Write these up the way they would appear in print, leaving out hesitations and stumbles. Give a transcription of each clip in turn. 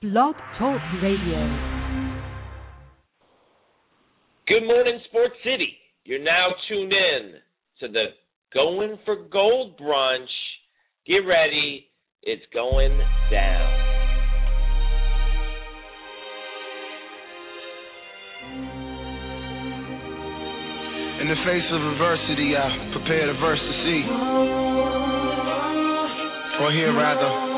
Blog Talk Radio. Good morning, Sports City. You're now tuned in to the Going for Gold brunch. Get ready. It's going down. In the face of adversity, I prepare the verse to see. Or hear, rather.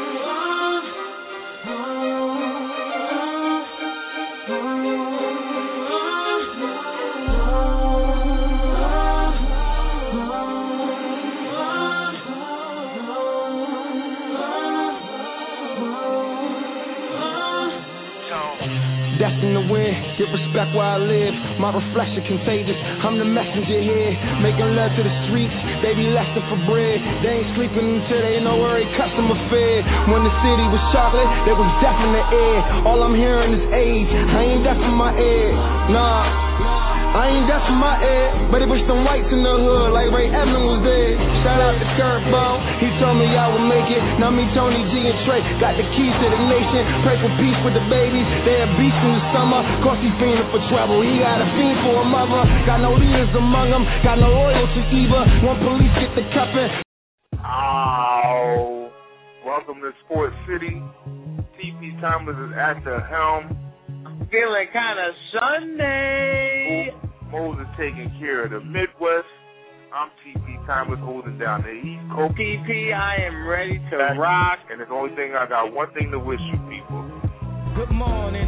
Destined to win, get respect where I live. My reflection contagious, I'm the messenger here. Making love to the streets, they be lusting for bread. They ain't sleeping until they know where they customer fed. When the city was chocolate, there was death in the air. All I'm hearing is age, I ain't deaf in my ear. Nah, I ain't deaf in my ear. But it was some whites in the hood, like Ray Evans was there. Shout out to Kurt Bone, he told me I would make it. Now me, Tony G and Trey got the keys to the nation. Pray for peace with the babies, they had beast in the summer. Cause he fiending for trouble, he got a fiend for a mother. Got no leaders among them, got no loyalty either. One police get the cuffin'. Oh, welcome to Sports City. TP Timeless is at the helm. Feeling kind of Sunday. Moses taking care of the Midwest. I'm TP Timeless holding down the East Coast. TP, I am ready to rock. And the only thing, I got one thing to wish you people. Good morning.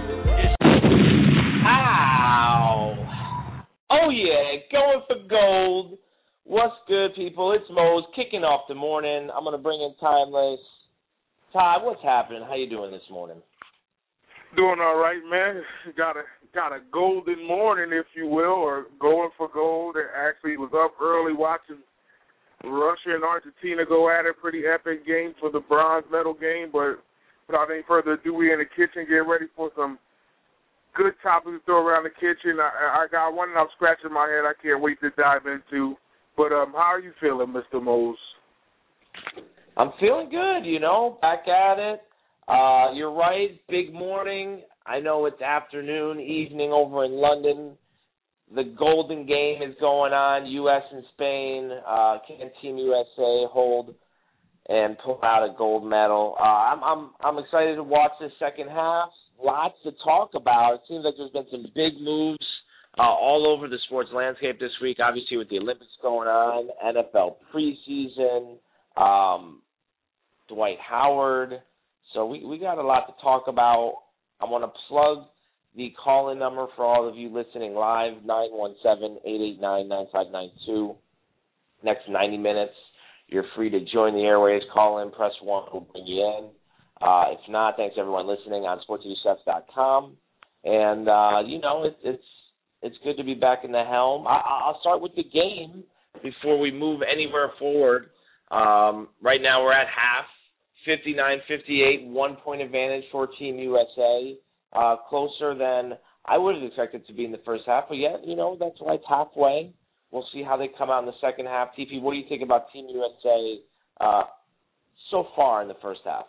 Ow. Oh, yeah, going for gold. What's good, people? It's Mose kicking off the morning. I'm going to bring in Timeless. Ty, what's happening? How you doing this morning? Doing all right, man. Got a golden morning, if you will, or going for gold. I actually was up early watching Russia and Argentina go at it. Pretty epic game for the bronze medal game. But without any further ado, we in the kitchen getting ready for some good topics to throw around the kitchen. I got one that I'm scratching my head I can't wait to dive into. But how are you feeling, Mr. Mose? I'm feeling good, back at it. You're right, big morning. I know it's afternoon, evening over in London. The Golden Game is going on, U.S. and Spain. Can Team USA hold and pull out a gold medal? I'm excited to watch this second half. Lots to talk about. It seems like there's been some big moves all over the sports landscape this week, obviously with the Olympics going on, NFL preseason, Dwight Howard. So we got a lot to talk about. I want to plug the call-in number for all of you listening live, 917-889-9592. Next 90 minutes, you're free to join the airwaves. Call in, press 1, we'll bring you in. If not, thanks everyone listening on sportscitychefs.com. And, it's good to be back in the helm. I'll start with the game before we move anywhere forward. Right now we're at half. 59-58, 1 point advantage for Team USA, closer than I would have expected to be in the first half. But yet, that's why it's halfway. We'll see how they come out in the second half. TP, what do you think about Team USA so far in the first half?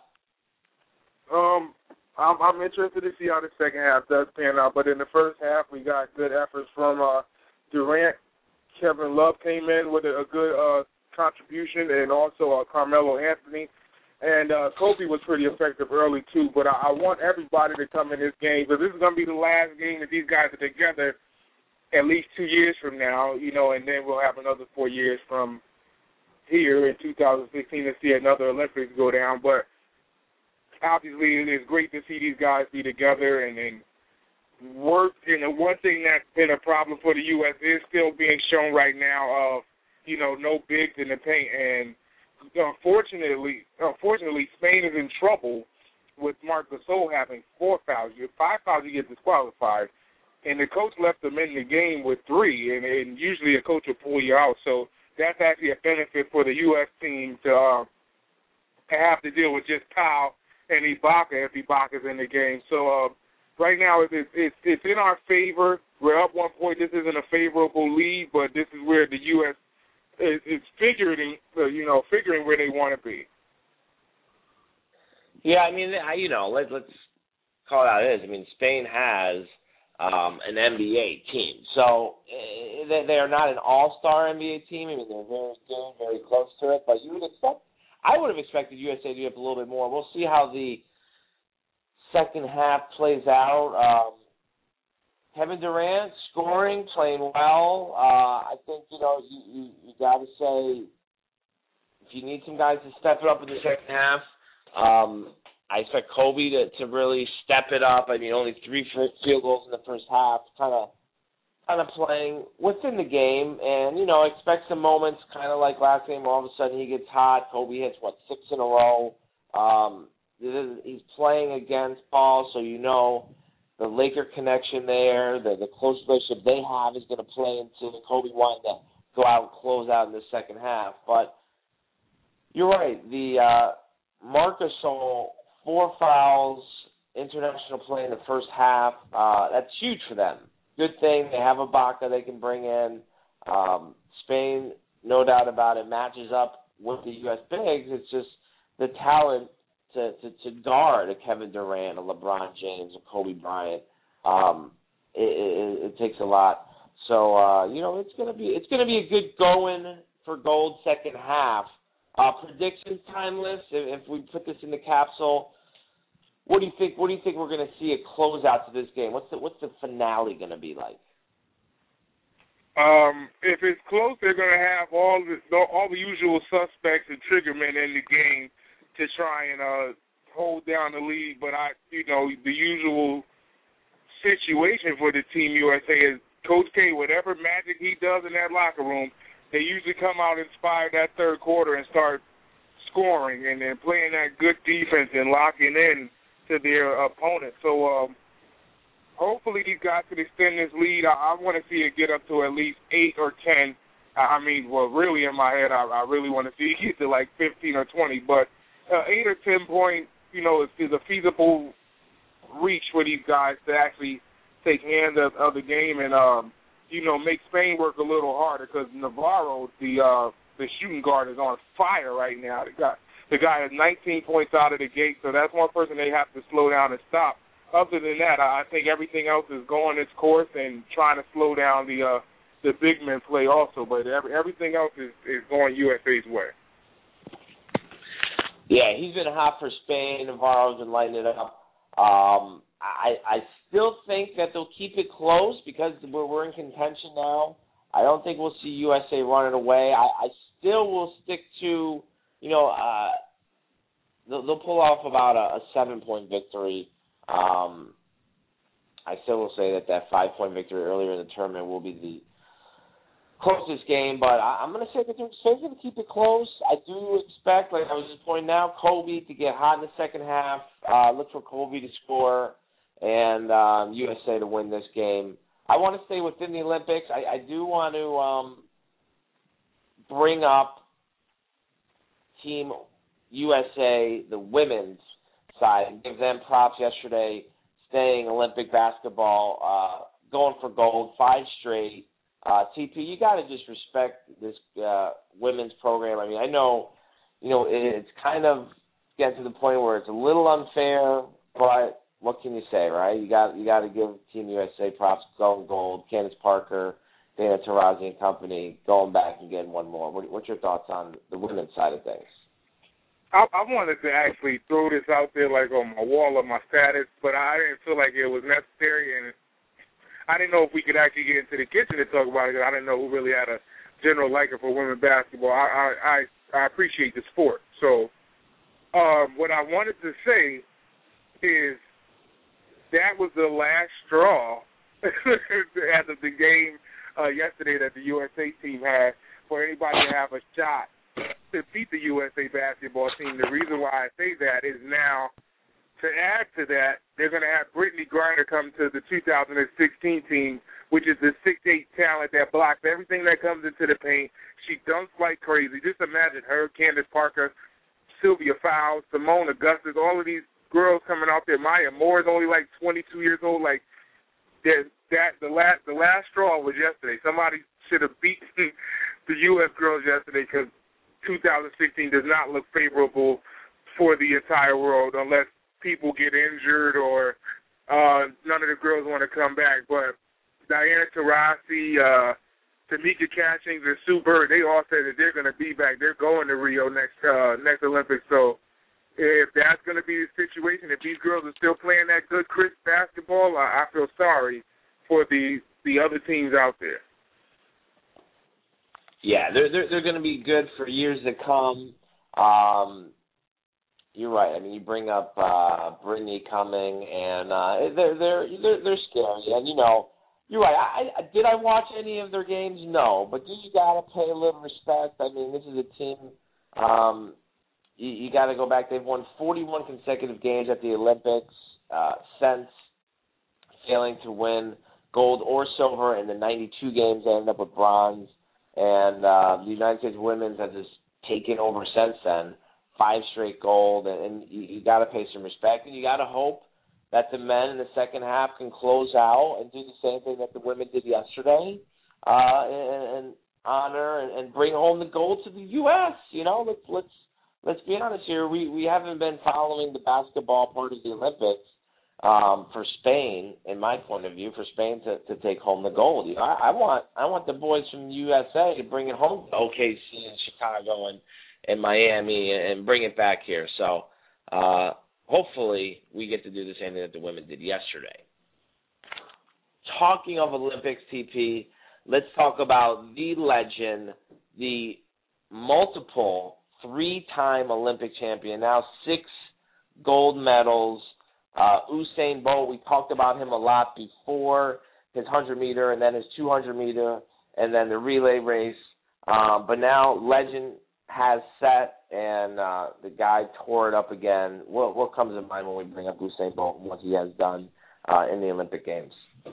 I'm interested to see how the second half does pan out. But in the first half, we got good efforts from Durant. Kevin Love came in with a good contribution, and also Carmelo Anthony. And Kobe was pretty effective early, too. But I want everybody to come in this game, because this is going to be the last game that these guys are together at least 2 years from now, and then we'll have another 4 years from here in 2016 to see another Olympics go down. But obviously it is great to see these guys be together and work. And the one thing that's been a problem for the U.S. is still being shown right now of, no bigs in the paint. And Unfortunately, Spain is in trouble with Marc Gasol having 4 fouls. 5 fouls, you get disqualified. And the coach left them in the game with 3, and usually a coach will pull you out. So that's actually a benefit for the U.S. team to have to deal with just Powell and Ibaka if Ibaka's in the game. So right now it's in our favor. We're up 1 point. This isn't a favorable lead, but this is where the U.S. is figuring where they want to be. Yeah, I mean, let's call it how it is. I mean, Spain has an NBA team, so they are not an all-star NBA team. I mean, they're very good, very close to it. But I would have expected USA to get a little bit more. We'll see how the second half plays out. Kevin Durant scoring, playing well. I think you got to say if you need some guys to step it up in the second half. I expect Kobe to really step it up. I mean, only 3 field goals in the first half, kind of playing within the game, and expect some moments, kind of like last game, where all of a sudden he gets hot. Kobe hits 6 in a row. He's playing against Paul, so the Laker connection there, the close relationship they have is going to play into Kobe wanting to go out and close out in the second half. But you're right, the Marc Gasol, 4 fouls, international play in the first half. That's huge for them. Good thing they have Ibaka they can bring in. Spain, no doubt about it, matches up with the U.S. bigs. It's just the talent to guard a Kevin Durant, a LeBron James, a Kobe Bryant. It takes a lot. So it's gonna be a good going for Gold second half. Predictions timeless. If we put this in the capsule, what do you think? What do you think we're going to see a closeout to this game? What's the finale going to be like? If it's close, they're going to have all the usual suspects and triggermen in the game to try and hold down the lead. But the usual situation for the Team USA is Coach K, whatever magic he does in that locker room, they usually come out inspired that third quarter and start scoring and then playing that good defense and locking in to their opponent. So hopefully these guys can extend this lead. I want to see it get up to at least 8 or 10. Really in my head, I really want to see it get to like 15 or 20. But 8 or 10 point, is a feasible reach for these guys to actually take hand of the game and make Spain work a little harder, because Navarro, the shooting guard, is on fire right now. The guy has 19 points out of the gate, so that's one person they have to slow down and stop. Other than that, I think everything else is going its course and trying to slow down the big men play also. But everything else is going USA's way. Yeah, he's been hot for Spain. Navarro's been lighting it up. I still think that they'll keep it close because we're in contention now. I don't think we'll see USA running away. I still will stick to, they'll pull off about a 7-point victory. I still will say that 5-point victory earlier in the tournament will be the closest game, but I'm going to say that Spain's going to keep it close. I do expect, like I was just pointing out, Kobe to get hot in the second half. Look for Kobe to score and USA to win this game. I want to stay within the Olympics. I do want to bring up Team USA, the women's side, and give them props yesterday, staying Olympic basketball, going for gold, 5 straight. TP, you got to just respect this women's program. I mean, I know, it's kind of getting to the point where it's a little unfair, but what can you say, right? You got to give Team USA props, going gold. Candace Parker, Dana Taurasi and company going back and getting one more. What's your thoughts on the women's side of things? I wanted to actually throw this out there like on my wall of my status, but I didn't feel like it was necessary, and I didn't know if we could actually get into the kitchen to talk about it, because I didn't know who really had a general liking for women's basketball. I appreciate the sport. So what I wanted to say is that was the last straw as of the game yesterday that the USA team had for anybody to have a shot to beat the USA basketball team. The reason why I say that is now, to add to that, they're going to have Brittany Griner come to the 2016 team, which is the 6'8" talent that blocks everything that comes into the paint. She dunks like crazy. Just imagine her, Candace Parker, Sylvia Fowles, Simone Augustus, all of these girls coming out there. Maya Moore is only like 22 years old. Like, the last straw was yesterday. Somebody should have beaten the U.S. girls yesterday, because 2016 does not look favorable for the entire world unless people get injured or none of the girls want to come back. But Diana Taurasi, Tamika Catchings, and Sue Bird, they all said that they're going to be back. They're going to Rio next Olympics. So if that's going to be the situation, if these girls are still playing that good, crisp basketball, I feel sorry for the other teams out there. Yeah, they're going to be good for years to come. You're right. I mean, you bring up Brittany Cumming, and they're scary. And you're right. Did I watch any of their games? No, but you got to pay a little respect. I mean, this is a team. You got to go back. They've won 41 consecutive games at the Olympics since failing to win gold or silver in the 92 games. They ended up with bronze. And the United States women's have just taken over since then, 5 straight gold, and you got to pay some respect, and you got to hope that the men in the second half can close out and do the same thing that the women did yesterday, and honor and bring home the gold to the U.S. Let's be honest here. We haven't been following the basketball part of the Olympics. For Spain, in my point of view, for Spain to take home the gold. I want the boys from the USA to bring it home to OKC and Chicago and Miami and bring it back here. So hopefully we get to do the same thing that the women did yesterday. Talking of Olympics, TP, let's talk about the legend, the multiple 3-time Olympic champion, now 6 gold medals, Usain Bolt. We talked about him a lot before, his 100-meter and then his 200-meter and then the relay race. But now legend has set, and the guy tore it up again. What comes to mind when we bring up Usain Bolt and what he has done in the Olympic Games?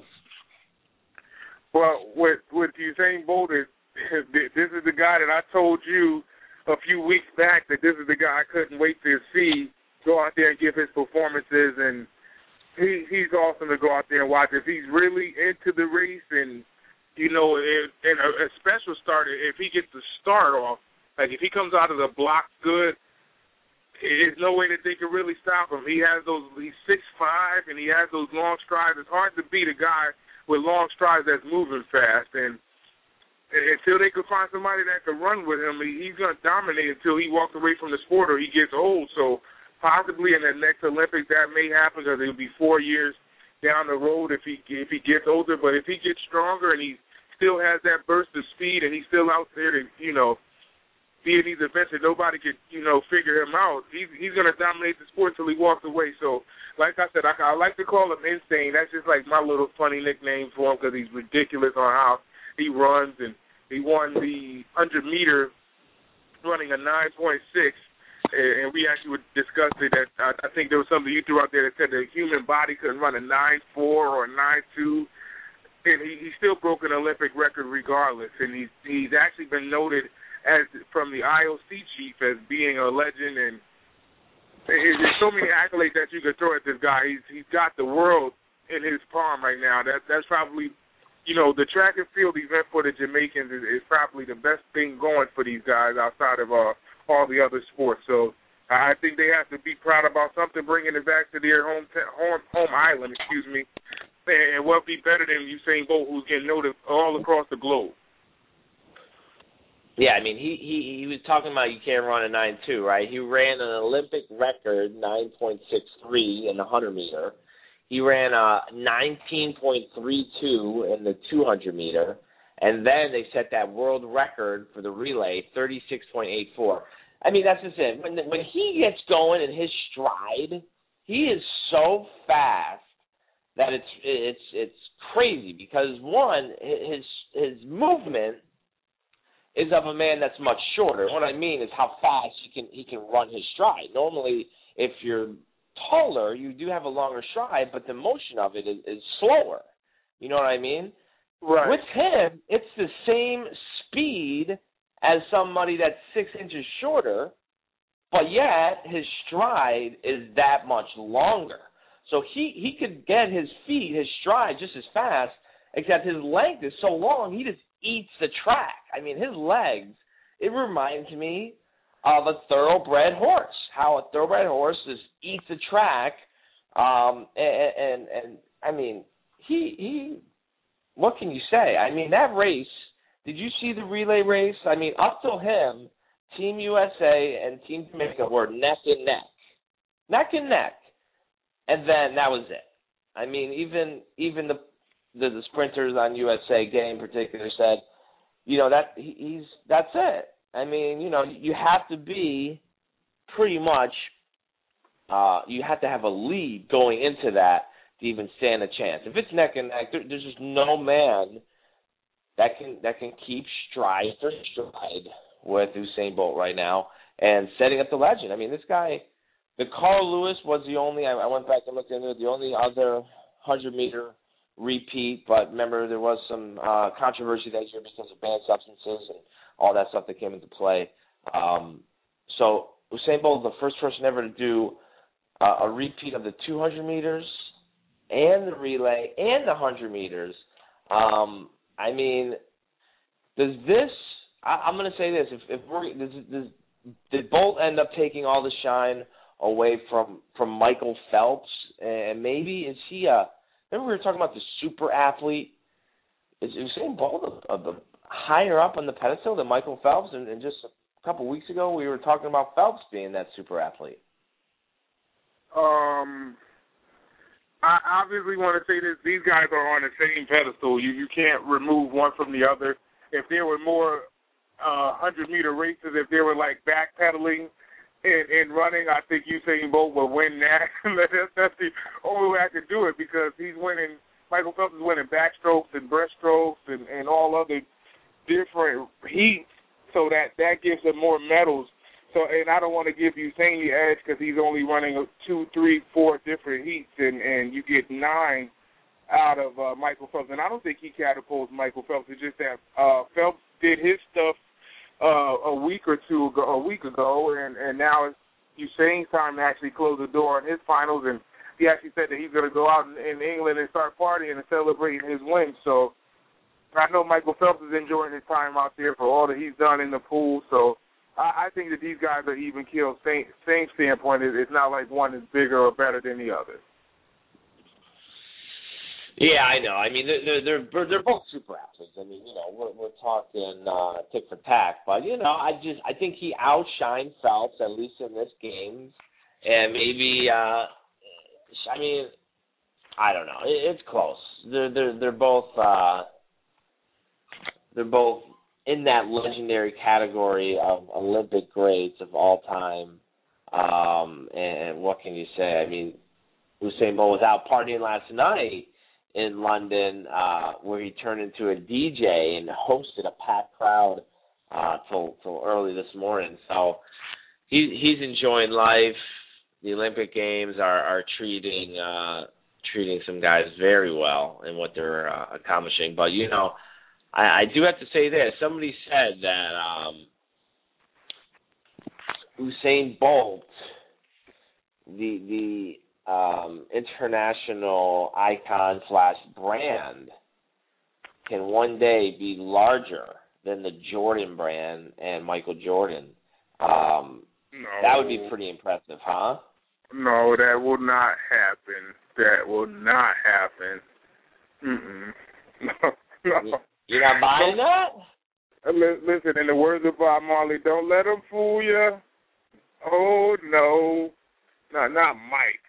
Well, with Usain Bolt, this is the guy that I told you a few weeks back that this is the guy I couldn't wait to see go out there and give his performances, and he's awesome to go out there and watch. If he's really into the race and, and a special starter, if he gets to start off, like if he comes out of the block good, there's no way that they can really stop him. He's 6'5", and he has those long strides. It's hard to beat a guy with long strides that's moving fast, and until they can find somebody that can run with him, he's going to dominate until he walks away from the sport or he gets old. So possibly in the next Olympics that may happen because it'll be 4 years down the road if he gets older. But if he gets stronger and he still has that burst of speed and he's still out there to, be in these events that nobody could, figure him out, he's going to dominate the sport until he walks away. So, like I said, I like to call him Insane. That's just like my little funny nickname for him because he's ridiculous on how he runs. And he won the 100-meter running a 9.6. And we actually discussed it. That I think there was something you threw out there that said the human body couldn't run a 9.4 or a 9.2, and he still broke an Olympic record regardless. And he's actually been noted from the IOC chief as being a legend. And there's so many accolades that you could throw at this guy. He's got the world in his palm right now. That's probably, the track and field event for the Jamaicans is probably the best thing going for these guys outside of all the other sports. So I think they have to be proud about something, bringing it back to their home island, and what be better than Usain Bolt, who's getting noticed all across the globe. Yeah, I mean, he was talking about you can't run a 9.2, right? He ran an Olympic record, 9.63 in the 100-meter. He ran a 19.32 in the 200-meter. And then they set that world record for the relay, 36.84. I mean, that's just it. When he gets going in his stride, he is so fast that it's crazy because, one, his movement is of a man that's much shorter. What I mean is how fast he can run his stride. Normally, if you're taller, you do have a longer stride, but the motion of it is slower. You know what I mean? Right. With him, it's the same speed as somebody that's 6 inches shorter, but yet his stride is that much longer. So he could get his stride just as fast, except his length is so long, he just eats the track. I mean, his legs, it reminds me of a thoroughbred horse. How a thoroughbred horse just eats the track, and I mean, he. What can you say? I mean, that race. Did you see the relay race? I mean, up till him, Team USA and Team Jamaica were neck and neck, and then that was it. I mean, even the sprinters on USA game in particular said, you know, that's it. I mean, you know, you have to be pretty much, you have to have a lead going into that to even stand a chance. If it's neck and neck, there's just no man that can keep stride for stride with Usain Bolt right now and setting up the legend. I mean, this guy, the Carl Lewis was the only, I went back and looked into it, the only other 100-meter repeat, but remember there was some controversy that year because of banned substances and all that stuff that came into play. So Usain Bolt is the first person ever to do a repeat of the 200 meters and the relay and the 100 meters. I mean, does this? I'm going to say this: did Bolt end up taking all the shine away from Michael Phelps? And maybe is he a? Remember we were talking about the super athlete. Is Usain Bolt a higher up on the pedestal than Michael Phelps? And just a couple weeks ago we were talking about Phelps being that super athlete. I obviously want to say this. These guys are on the same pedestal. You can't remove one from the other. If there were more 100-meter races, if they were like backpedaling and running, I think Usain Bolt would win that. That's the only way I could do it because he's winning. Michael Phelps is winning backstrokes and breaststrokes and all other different heats, so that gives him more medals. So, and I don't want to give Usain the edge because he's only running 2, 3, 4 different heats, and you get 9 out of Michael Phelps. And I don't think he catapults Michael Phelps. It's just that Phelps did his stuff a week ago, and now it's Usain's time to actually close the door on his finals. And he actually said that he's going to go out in England and start partying and celebrating his win. So I know Michael Phelps is enjoying his time out there for all that he's done in the pool. So I think that these guys are even killed. Same standpoint. It's not like one is bigger or better than the other. Yeah, I know. I mean, they're both super athletes. I mean, you know, we're talking tick for tack, but you know, I think he outshined Phelps at least in this game, and maybe I mean, I don't know. It's close. They're both in that legendary category of Olympic greats of all time. And what can you say? I mean, Usain Bolt was out partying last night in London, where he turned into a DJ and hosted a packed crowd till early this morning. So he's enjoying life. The Olympic Games are treating some guys very well in what they're accomplishing. But you know, I do have to say this. Somebody said that Usain Bolt, the international icon / brand, can one day be larger than the Jordan brand and Michael Jordan. No. That would be pretty impressive, huh? No, that will not happen. That will not happen. No. You're not buying that? Listen, in the words of Bob Marley, don't let them fool you. Oh, no. No, not Mike.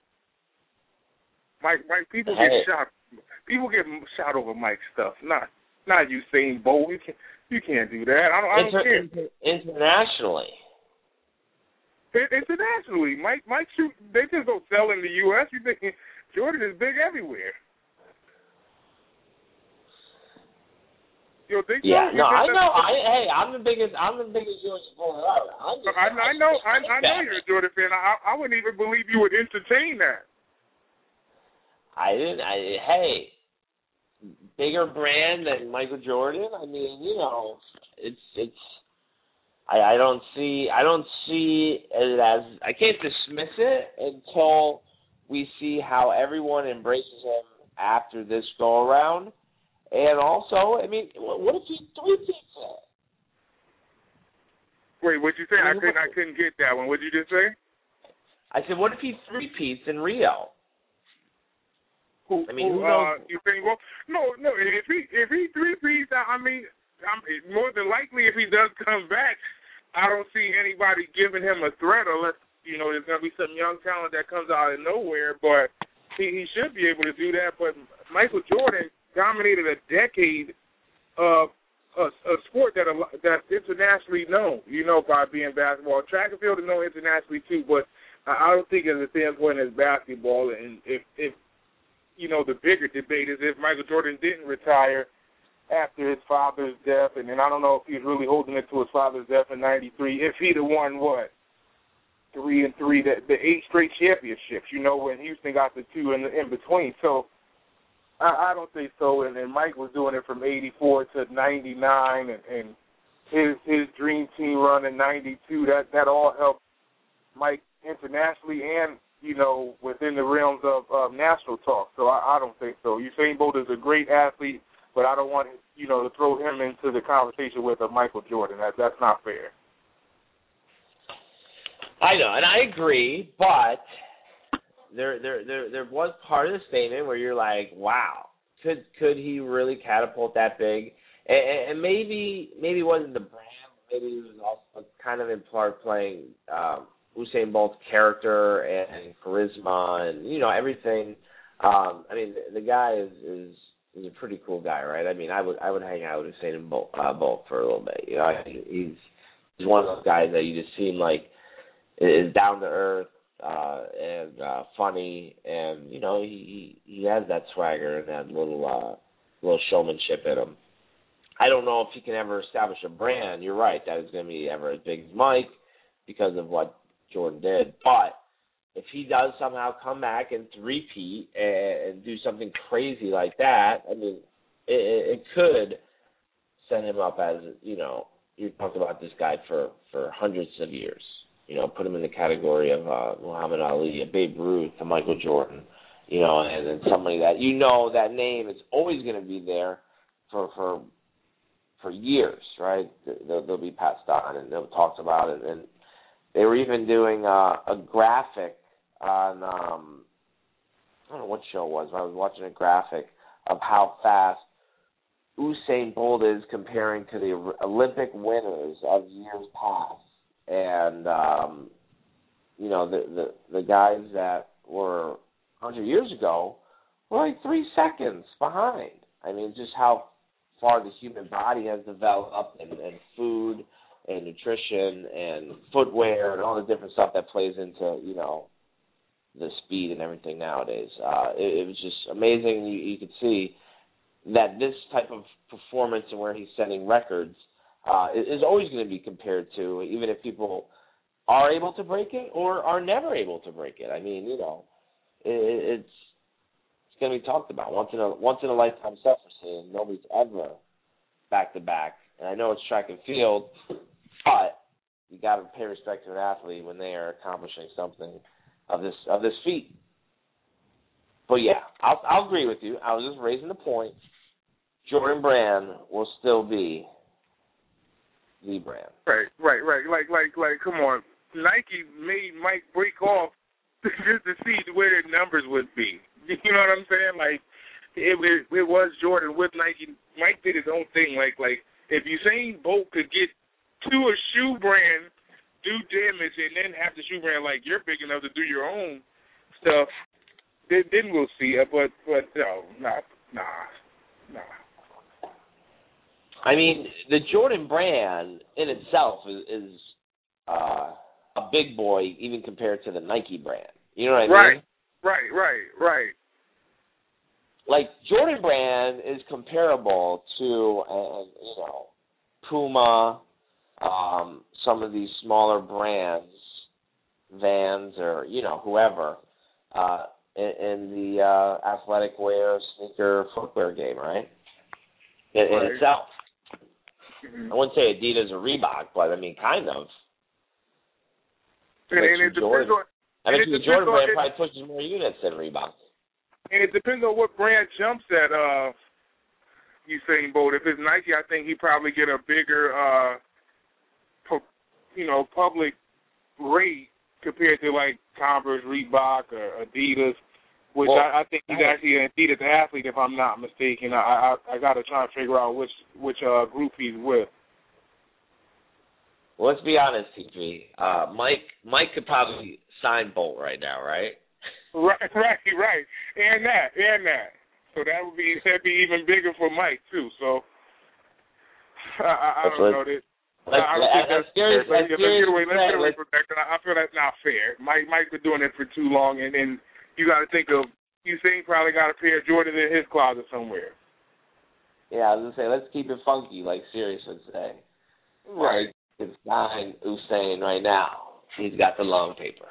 Mike, people get shot. People get shot over Mike's stuff. Not Usain Bolt. You can't do that. I don't care. Internationally. Internationally, Mike shoot. They just don't sell in the U.S. You think Jordan is big everywhere? You think yeah, so? No, I know. I'm the biggest Jordan supporter ever. I know you're a Jordan fan. I wouldn't even believe you would entertain that. Hey, bigger brand than Michael Jordan. I mean, you know, it's. I don't see it as, I can't dismiss it until we see how everyone embraces him after this go around. And also, I mean, what if he three-peats Wait, what'd you say? I couldn't get that one. What'd you just say? I said, what if he three-peats in Rio? Who knows? Usain Bolt? No. If he three-peats, I mean, more than likely, if he does come back, I don't see anybody giving him a threat unless, there's going to be some young talent that comes out of nowhere. But he should be able to do that. But Michael Jordan dominated a decade of a sport that's internationally known, by being basketball. Track and field is known internationally too, but I don't think it's the same point as basketball. And if the bigger debate is if Michael Jordan didn't retire after his father's death, and then I don't know if he's really holding it to his father's death in '93, if he'd have won 3 and 3, the 8 straight championships, when Houston got the 2 in between. So I don't think so. And Mike was doing it from '84 to '99, and his dream team run in '92. That all helped Mike internationally and within the realms of national talk. So I don't think so. Usain Bolt is a great athlete, but I don't want to throw him into the conversation with a Michael Jordan. That's not fair. I know, and I agree, but there was part of the statement where you're like, wow, could he really catapult that big? And maybe it wasn't the brand, maybe it was also kind of in part playing Usain Bolt's character and charisma and everything. I mean, the guy is a pretty cool guy, right? I mean, I would hang out with Usain Bolt for a little bit. He's one of those guys that you just seem like is down to earth and funny, and he has that swagger and that little showmanship in him. I don't know if he can ever establish a brand. You're right, that is going to be ever as big as Mike because of what Jordan did. But if he does somehow come back and three-peat and do something crazy like that, I mean, it could set him up as, you talked about this guy for hundreds of years. Put him in the category of Muhammad Ali, a Babe Ruth, a Michael Jordan, and then somebody that, that name is always going to be there for years, right? They'll be passed on and they'll talk about it. And they were even doing a graphic on, I don't know what show it was, but I was watching a graphic of how fast Usain Bolt is comparing to the Olympic winners of years past. And, the guys that were 100 years ago were like 3 seconds behind. I mean, just how far the human body has developed and food and nutrition and footwear and all the different stuff that plays into, the speed and everything nowadays. It was just amazing. You could see that this type of performance and where he's setting records is always going to be compared to, even if people are able to break it or are never able to break it. I mean, it's going to be talked about. Once in a lifetime stuff we're seeing. Nobody's ever back to back. And I know it's track and field, but you got to pay respect to an athlete when they are accomplishing something of this feat. But yeah, I'll agree with you. I was just raising the point. Jordan Brand will still be the brand. Right. Like, come on. Nike made Mike break off just to see where their numbers would be. You know what I'm saying? Like, it was Jordan with Nike. Mike did his own thing. Like if Usain Bolt could get to a shoe brand, do damage, and then have the shoe brand like you're big enough to do your own stuff, then we'll see it. But no, nah. I mean, the Jordan brand in itself is a big boy, even compared to the Nike brand. You know what I mean? Right. Like, Jordan brand is comparable to, Puma, some of these smaller brands, Vans or, whoever, in the athletic wear, sneaker, footwear game, right? In itself. I wouldn't say Adidas or Reebok, but I mean, kind of. And it depends on. The Jordan brand probably pushes more units than Reebok. And it depends on what brand jumps at Usain Bolt. If it's Nike, I think he'd probably get a bigger public rate compared to like Converse, Reebok, or Adidas, which I think he's actually an Adidas athlete, if I'm not mistaken. I got to try and figure out which group he's with. Well, let's be honest, TP. Mike could probably sign Bolt right now, right? Right, and that. So that'd be even bigger for Mike too. So I don't know this. I don't think that's fair. Let's get away from that. I feel that's not fair. Mike's been doing it for too long, and you got to think of Usain probably got a pair of Jordans in his closet somewhere. Yeah, I was gonna say let's keep it funky, like Sirius would say. Right. It's behind Usain right now. He's got the long paper.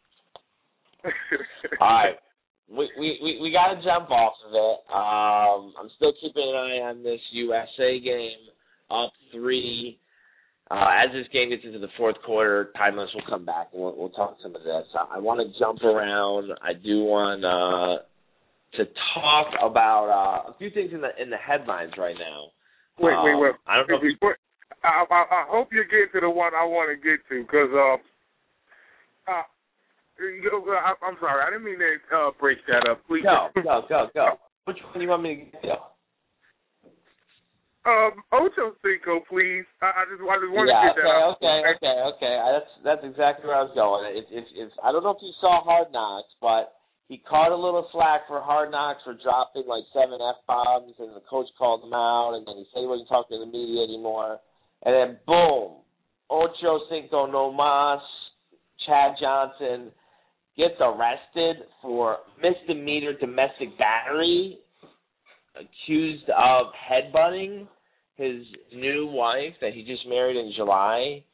All right. We got to jump off of it. I'm still keeping an eye on this USA game, up 3. As this game gets into the fourth quarter, timeless will come back, and we'll talk some of this. I want to jump around. I do want to talk about a few things in the headlines right now. Wait. I don't know if I hope you get to the one I want to get to, because I'm sorry, I didn't mean to break that up. Please go. Which one do you want me to get to? Ocho Cinco, please. I just want to get that out. Okay. That's exactly where I was going. If I don't know if you saw Hard Knocks, but he caught a little slack for Hard Knocks for dropping like 7 F-bombs, and the coach called him out, and then he said he wasn't talking to the media anymore. And then, boom, Ocho Cinco no mas, Chad Johnson gets arrested for misdemeanor domestic battery, accused of headbutting his new wife that he just married in July.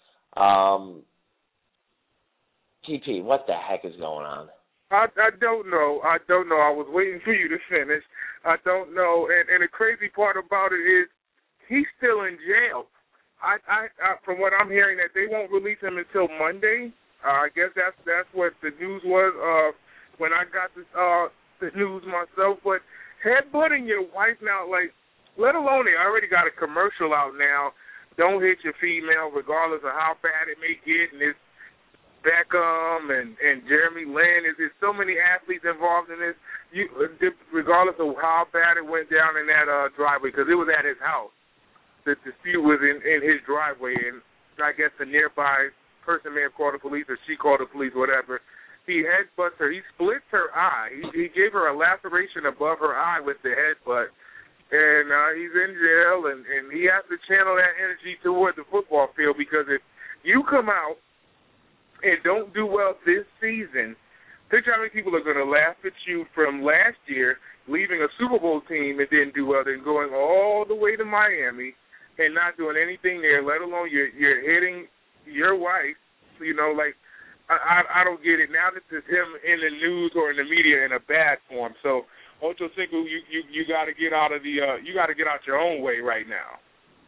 TP, what the heck is going on? I don't know. I was waiting for you to finish. I don't know. And the crazy part about it is he's still in jail. I from what I'm hearing, that they won't release him until Monday. I guess that's what the news was when I got the news myself. But headbutting your wife now, like, let alone they already got a commercial out now. Don't hit your female, regardless of how bad it may get. And it's Beckham and Jeremy Lin. There's so many athletes involved in this. Regardless of how bad it went down in that driveway, because it was at his house. The dispute was in his driveway, and I guess the nearby person may have called the police, or she called the police, whatever. He headbutts her. He splits her eye. He gave her a laceration above her eye with the headbutt, and he's in jail, and he has to channel that energy toward the football field, because if you come out and don't do well this season, picture how many people are going to laugh at you from last year, leaving a Super Bowl team and didn't do well, then going all the way to Miami and not doing anything there, let alone you're hitting your wife. Like, I don't get it. Now this is him in the news or in the media in a bad form. So Ocho Cinco, you got to get out of you got to get out your own way right now.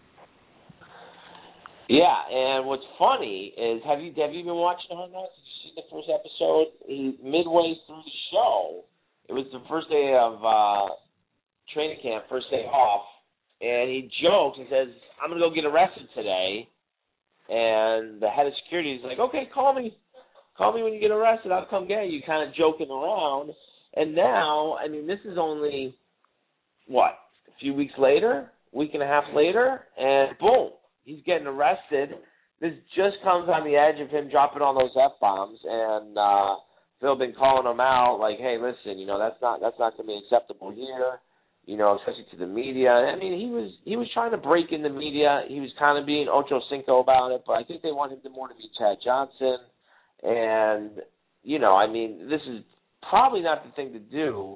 Yeah, and what's funny is, have you been watching Hard Knocks? Did you see the first episode? Midway through the show, it was the first day of training camp, first day off, and he jokes and says, "I'm going to go get arrested today." And the head of security is like, "Okay, call me when you get arrested. I'll come get you," kind of joking around. And now, I mean, this is only, a few weeks later, week and a half later, and boom. He's getting arrested. This just comes on the edge of him dropping all those F-bombs, and Phil been calling him out, like, "Hey, listen, that's not going to be acceptable here, especially to the media." I mean, he was trying to break in the media. He was kind of being Ocho Cinco about it, but I think they want him to more to be Chad Johnson. And, I mean, this is probably not the thing to do.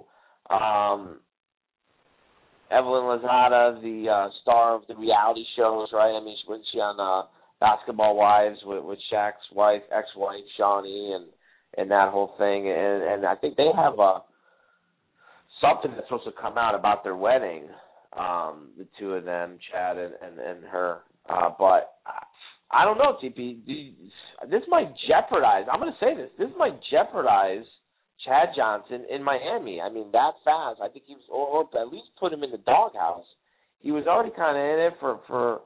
Evelyn Lozada, the star of the reality shows, right? I mean, wasn't she on Basketball Wives with Shaq's ex-wife, Shawnee, and that whole thing? And I think they have something that's supposed to come out about their wedding, the two of them, Chad and her. But I don't know, TP. This might jeopardize. I'm going to say this. This might jeopardize Chad Johnson in Miami. I mean, that fast. I think he was, or at least put him in the doghouse. He was already kind of in it for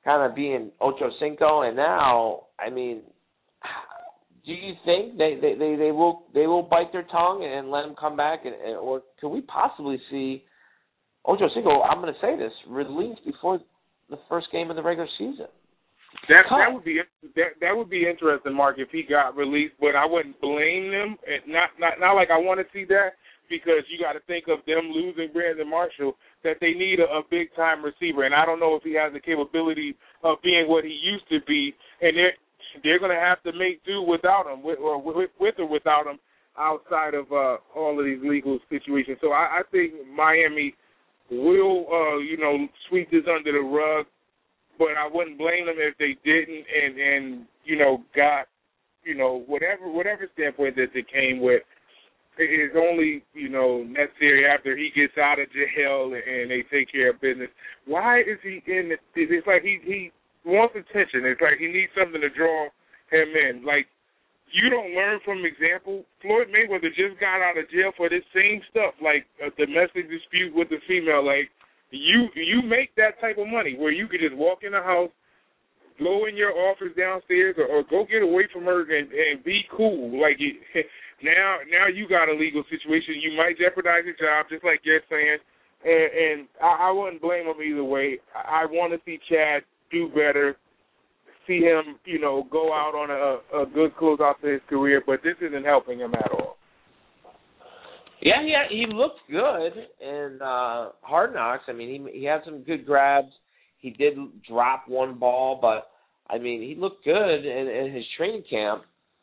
kind of being Ocho Cinco, and now, I mean, do you think they will bite their tongue and let him come back, or could we possibly see Ocho Cinco, I'm going to say this, released before the first game of the regular season? That would be interesting, Mark, if he got released, but I wouldn't blame them. Not like I want to see that, because you got to think of them losing Brandon Marshall, that they need a big-time receiver, and I don't know if he has the capability of being what he used to be, and they're going to have to make do without him, with or without him, outside of all of these legal situations. So I think Miami will, sweep this under the rug, but I wouldn't blame them if they didn't, and got, whatever standpoint that they came with. Is only, necessary after he gets out of jail and they take care of business. Why is he in it's like he wants attention. It's like he needs something to draw him in. Like, you don't learn from example. Floyd Mayweather just got out of jail for this same stuff, like a domestic dispute with the female. Like, you make that type of money where you could just walk in the house, blow in your office downstairs, or go get away from her and be cool. Like, now you got a legal situation. You might jeopardize your job, just like you're saying. And I wouldn't blame him either way. I want to see Chad do better, see him, go out on a good closeout to his career, but this isn't helping him at all. Yeah, he looked good in Hard Knocks. I mean, he had some good grabs. He did drop one ball, but, I mean, he looked good in his training camp.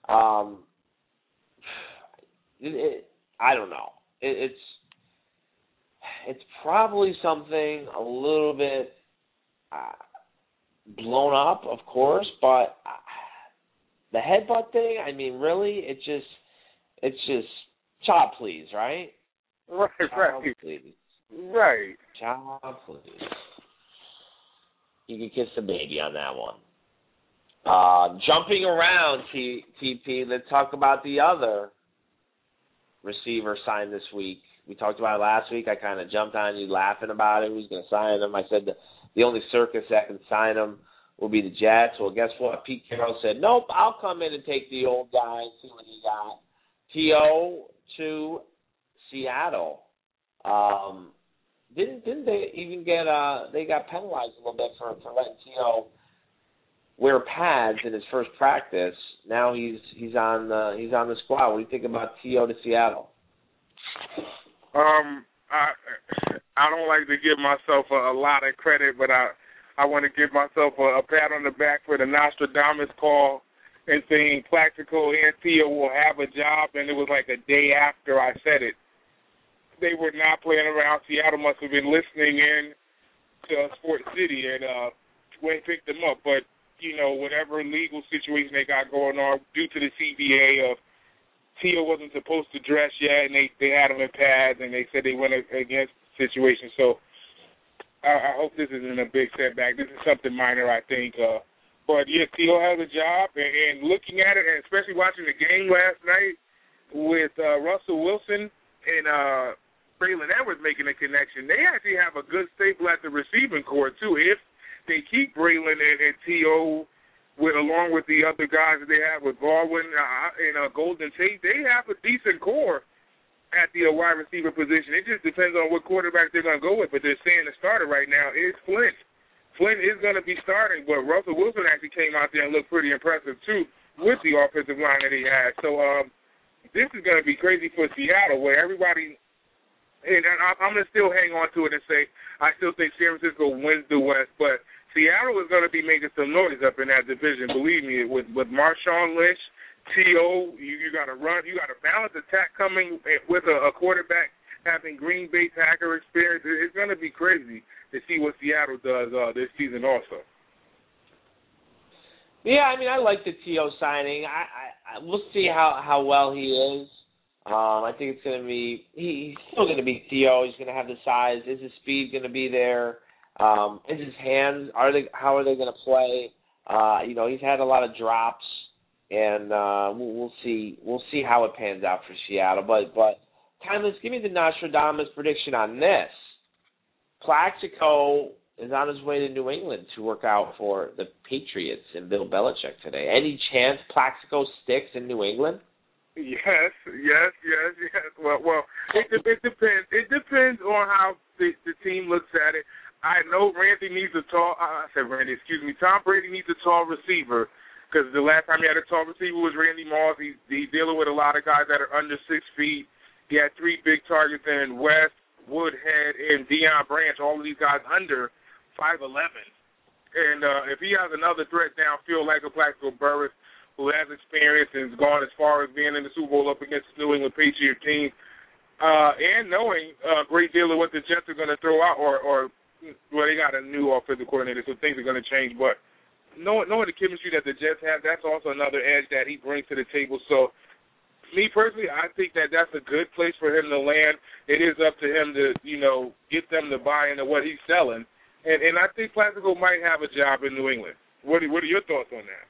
I don't know. It's probably something a little bit blown up, of course, but the headbutt thing, I mean, really, it's just child please, right? Right, child please. Right. Child please. You can kiss the baby on that one. Jumping around, TP, let's talk about the other receiver signed this week. We talked about it last week. I kind of jumped on you laughing about it. Who's going to sign him? I said the only circus that can sign him will be the Jets. Well, guess what? Pete Carroll said, nope, I'll come in and take the old guy and see what he got. T.O. to Seattle. Didn't they even get they got penalized a little bit for letting T.O. wear pads in his first practice. Now he's on the squad. What do you think about T.O. to Seattle? I don't like to give myself a lot of credit, but I want to give myself a pat on the back for the Nostradamus call and saying Plaxico and T.O. will have a job, and it was like a day after I said it. They were not playing around. Seattle must have been listening in to Sports City and went and picked them up, but whatever legal situation they got going on due to the CBA of T.O. wasn't supposed to dress yet, and they had him in pads, and they said they went against the situation. So I hope this isn't a big setback. This is something minor, I think. But, yeah, T.O. has a job, and looking at it, and especially watching the game last night with Russell Wilson and Braylon Edwards making a connection, they actually have a good staple at the receiving corps, too. If they keep Braylon and T.O. along with the other guys that they have with Baldwin and Golden Tate, they have a decent core at the wide receiver position. It just depends on what quarterback they're going to go with, but they're saying the starter right now is Flint. Flint is going to be starting, but Russell Wilson actually came out there and looked pretty impressive, too, with the offensive line that he had. So this is going to be crazy for Seattle, where everybody – and I'm going to still hang on to it and say I still think San Francisco wins the West, but Seattle is going to be making some noise up in that division. Believe me, with Marshawn Lynch, T.O., you got to run, you got a balanced attack coming with a quarterback having Green Bay Packer experience. It's going to be crazy to see what Seattle does this season also. Yeah, I mean, I like the T.O. signing. We'll see how well he is. I think it's going to be – he's still going to be T.O. He's going to have the size. Is his speed going to be there? Is his hands, how are they going to play? He's had a lot of drops, and we'll see how it pans out for Seattle. But Timeless, give me the Nostradamus prediction on this. Plaxico is on his way to New England to work out for the Patriots and Bill Belichick today. Any chance Plaxico sticks in New England? Yes. Well, it depends. It depends on how the team looks at it. I know Tom Brady needs a tall receiver, because the last time he had a tall receiver was Randy Moss. He's dealing with a lot of guys that are under 6 feet. He had 3 big targets in West, Woodhead, and Deion Branch, all of these guys under 5'11". And if he has another threat downfield like a Plaxico Burress, who has experience and has gone as far as being in the Super Bowl up against the New England Patriot team, and knowing a great deal of what the Jets are going to throw out, or they got a new offensive coordinator, so things are going to change. But knowing the chemistry that the Jets have, that's also another edge that he brings to the table. So, me personally, I think that's a good place for him to land. It is up to him to, get them to buy into what he's selling. And I think Plaxico might have a job in New England. What are your thoughts on that?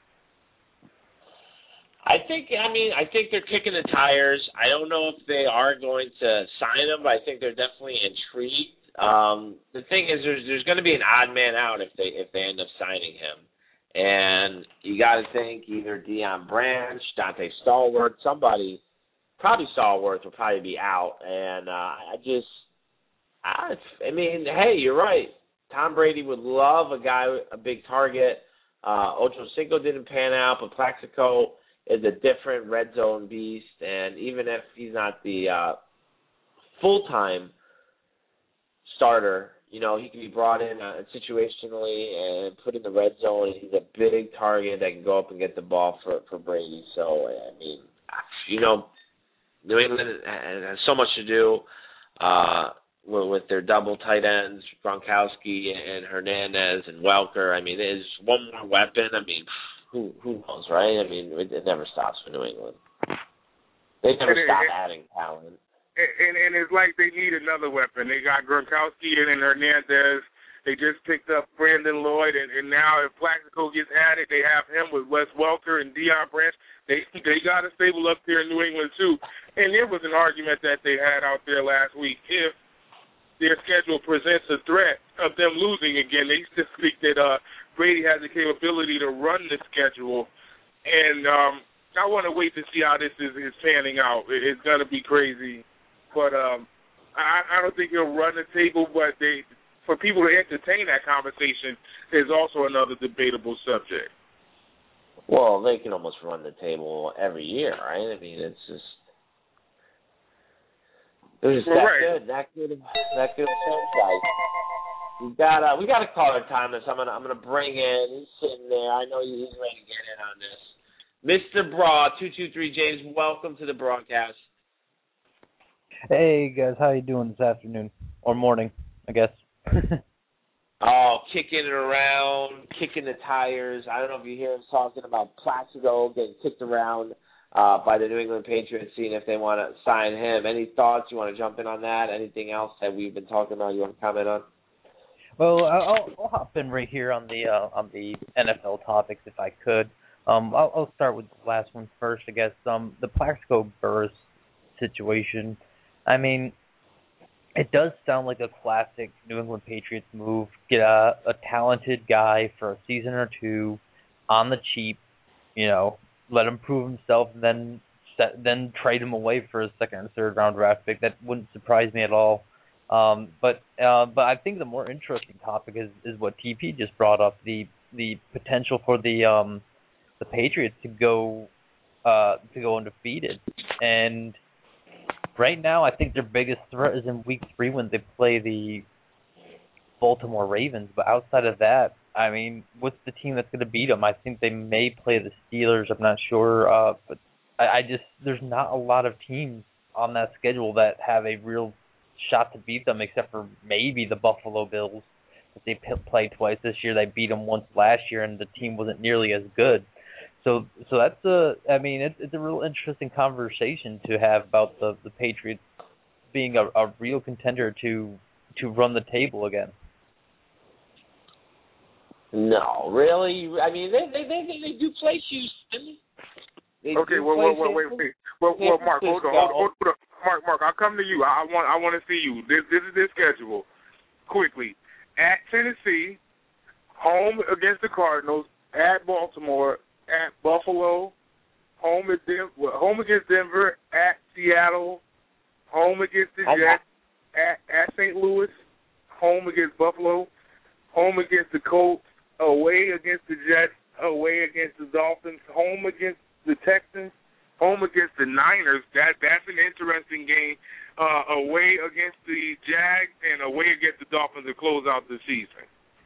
I think they're kicking the tires. I don't know if they are going to sign him, but I think they're definitely intrigued. The thing is, there's going to be an odd man out if they end up signing him, and you got to think either Deion Branch, Dante Stallworth, somebody, probably Stallworth will probably be out, and hey, you're right. Tom Brady would love a big target. Ocho Cinco didn't pan out, but Plaxico is a different red zone beast, and even if he's not the full-time starter, he can be brought in situationally and put in the red zone. He's a big target that can go up and get the ball for Brady. So, New England has so much to do with their double tight ends, Gronkowski and Hernandez and Welker. There's one more weapon. Who knows, right? It never stops for New England. They never stop adding talent. And it's like they need another weapon. They got Gronkowski and Hernandez. They just picked up Brandon Lloyd, and now if Plaxico gets added, they have him with Wes Welker and Deion Branch. They got a stable up there in New England, too. And there was an argument that they had out there last week. If their schedule presents a threat of them losing again, they just think that Brady has the capability to run the schedule. And I want to wait to see how this is panning out. It's going to be crazy. But I don't think he'll run the table, but for people to entertain that conversation is also another debatable subject. Well, they can almost run the table every year, right? It's just that good of franchise. We got a caller, Thomas. I'm gonna bring in. He's sitting there. I know he's ready to get in on this. Mr. Braw, 223 James. Welcome to the broadcast. Hey guys, how you doing this afternoon or morning? I guess. Kicking it around, kicking the tires. I don't know if you hear us talking about Plaxico getting kicked around by the New England Patriots, seeing if they want to sign him. Any thoughts? You want to jump in on that? Anything else that we've been talking about you want to comment on? Well, I'll hop in right here on the NFL topics if I could. I'll start with the last one first, I guess. The Plaxico Burress situation. It does sound like a classic New England Patriots move. Get a talented guy for a season or two on the cheap, let him prove himself, and then trade him away for a second or third round draft pick. That wouldn't surprise me at all. But I think the more interesting topic is what TP just brought up, the potential for the Patriots to go undefeated. And right now, I think their biggest threat is in Week 3 when they play the Baltimore Ravens. But outside of that, what's the team that's going to beat them? I think they may play the Steelers. I'm not sure. But there's not a lot of teams on that schedule that have a real shot to beat them, except for maybe the Buffalo Bills. If they played twice this year, they beat them once last year, and the team wasn't nearly as good. So that's it's a real interesting conversation to have about the Patriots being a real contender to run the table again. No, really? They do play Houston. Okay, well, Mark, hold on. Mark, I'll come to you. I want to see you. This is their schedule. Quickly, at Tennessee, home against the Cardinals, at Baltimore, at Buffalo, home against Denver, at Seattle, home against the Jets, at St. Louis, home against Buffalo, home against the Colts, away against the Jets, away against the Dolphins, home against the Texans, home against the Niners. That's an interesting game. Away against the Jags and away against the Dolphins to close out the season.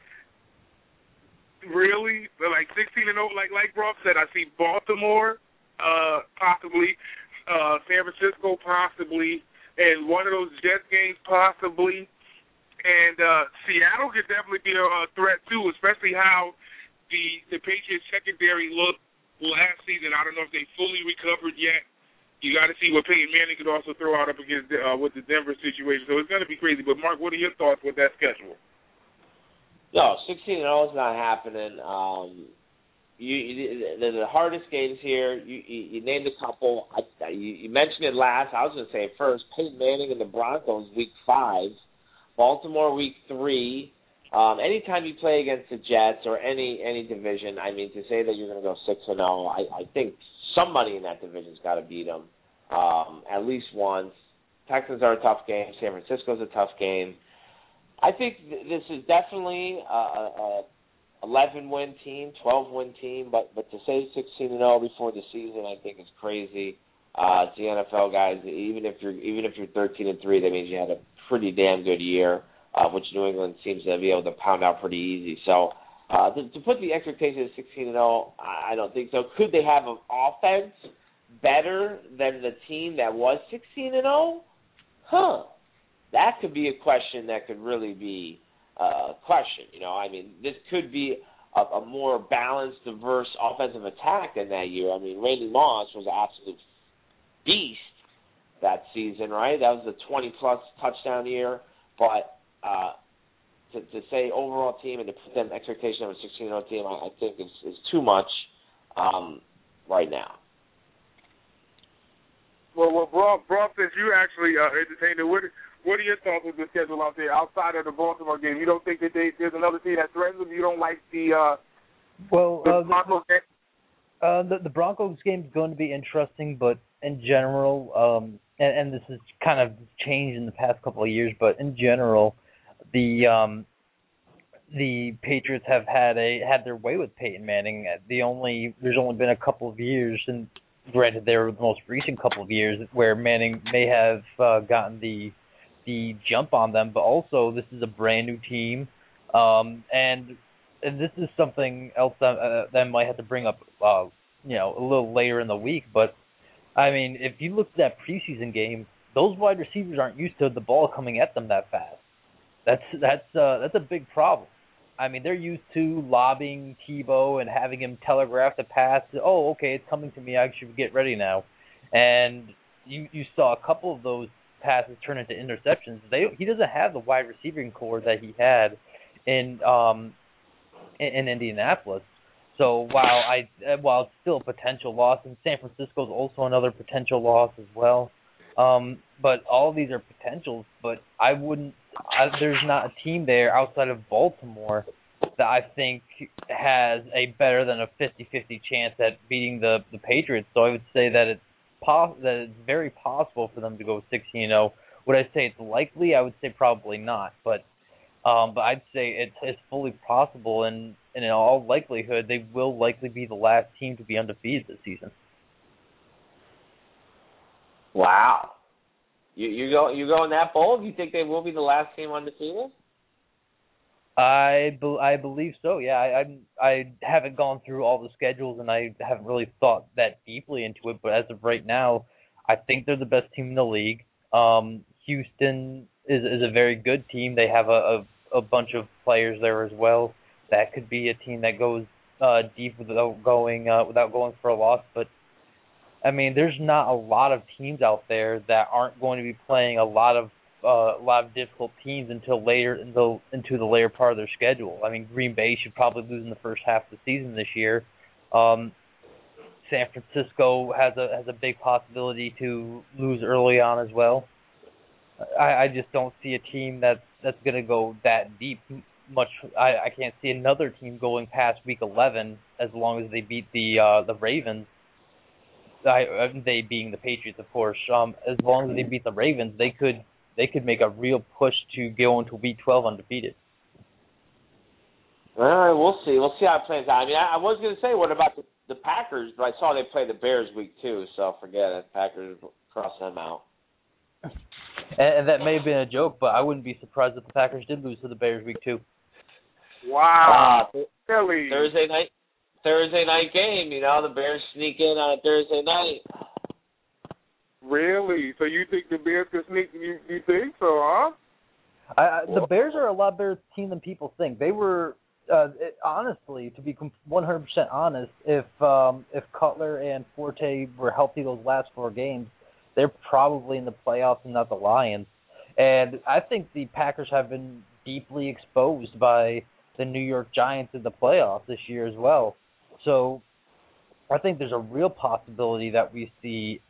Really? Like 16-0, like Brock said, I see Baltimore possibly, San Francisco possibly, and one of those Jets games possibly. And Seattle could definitely be a threat, too, especially how the Patriots secondary looked last season. I don't know if they fully recovered yet. You got to see what Peyton Manning could also throw out up against with the Denver situation. So it's going to be crazy. But, Mark, what are your thoughts with that schedule? No, 16-0 is not happening. The hardest games here, you named a couple. You mentioned it last. I was going to say it first. Peyton Manning and the Broncos, Week 5. Baltimore, Week 3. Anytime you play against the Jets or any division, I mean, to say that you're going to go 6-0, I think somebody in that division's got to beat them at least once. Texans are a tough game. San Francisco's a tough game. I think this is definitely a 11-win team, 12-win team, but to say 16-0 before the season, I think is crazy. It's the NFL, guys. Even if you're 13-3, that means you had a pretty damn good year, which New England seems to be able to pound out pretty easy. So to put the expectation at 16-0, I don't think so. Could they have an offense better than the team that was 16-0? That could be a question that could really be a question. You know, I mean, this could be a more balanced, diverse offensive attack than that year. I mean, Randy Moss was an absolute beast that season, right? That was a 20-plus touchdown year. But to say overall team and to put them expectation of a 16-0 team, I think is too much right now. Well, Brock, since you actually entertained it, what are your thoughts with the schedule out there outside of the Baltimore game? You don't think that there's another team that threatens them? You don't like the Broncos game? The Broncos game is going to be interesting, but in general, and this has kind of changed in the past couple of years, but in general, the Patriots have had their way with Peyton Manning. There's only been a couple of years, and granted, they were the most recent couple of years where Manning may have gotten the jump on them, but also this is a brand new team, and this is something else that I might have to bring up, a little later in the week. But I mean, if you look at that preseason game, those wide receivers aren't used to the ball coming at them that fast. That's a big problem. I mean, they're used to lobbing Tebow and having him telegraph the pass. Oh, okay, it's coming to me. I should get ready now. And you saw a couple of those passes turn into interceptions. He doesn't have the wide receiving core that he had in Indianapolis. So while it's still a potential loss, and San Francisco is also another potential loss as well. But all of these are potentials. But there's not a team there outside of Baltimore that I think has a better than a 50-50 chance at beating the Patriots. So I would say that it's very possible for them to go 16-0. Would I say it's likely? I would say probably not. But I'd say it's fully possible, and in all likelihood, they will likely be the last team to be undefeated this season. Wow. You going that bold? You think they will be the last team undefeated? I believe so. Yeah, I haven't gone through all the schedules, and I haven't really thought that deeply into it. But as of right now, I think they're the best team in the league. Houston is a very good team. They have a bunch of players there as well. That could be a team that goes deep without going for a loss. But I mean, there's not a lot of teams out there that aren't going to be playing a lot of difficult teams until later into the later part of their schedule. I mean, Green Bay should probably lose in the first half of the season this year. San Francisco has a big possibility to lose early on as well. I just don't see a team that's going to go that deep. much. I can't see another team going past week 11 as long as they beat the Ravens. They being the Patriots, of course. As long as they beat the Ravens, they could make a real push to go into week 12 undefeated. All right, we'll see. We'll see how it plays out. I mean, I was going to say, what about the Packers? But I saw they play the Bears week 2, so forget it. Packers, cross them out. And that may have been a joke, but I wouldn't be surprised if the Packers did lose to the Bears week 2. Wow. Really? Thursday night game. The Bears sneak in on a Thursday night. Really? So you think the Bears could sneak? You think so, huh? The Bears are a lot better team than people think. They were, honestly, to be 100% honest, if Cutler and Forte were healthy those last 4 games, they're probably in the playoffs and not the Lions. And I think the Packers have been deeply exposed by the New York Giants in the playoffs this year as well. So I think there's a real possibility that we see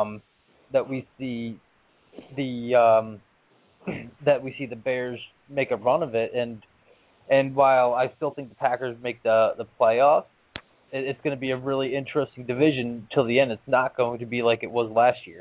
the Bears make a run of it. And while I still think the Packers make the playoffs, it's going to be a really interesting division till the end. It's not going to be like it was last year.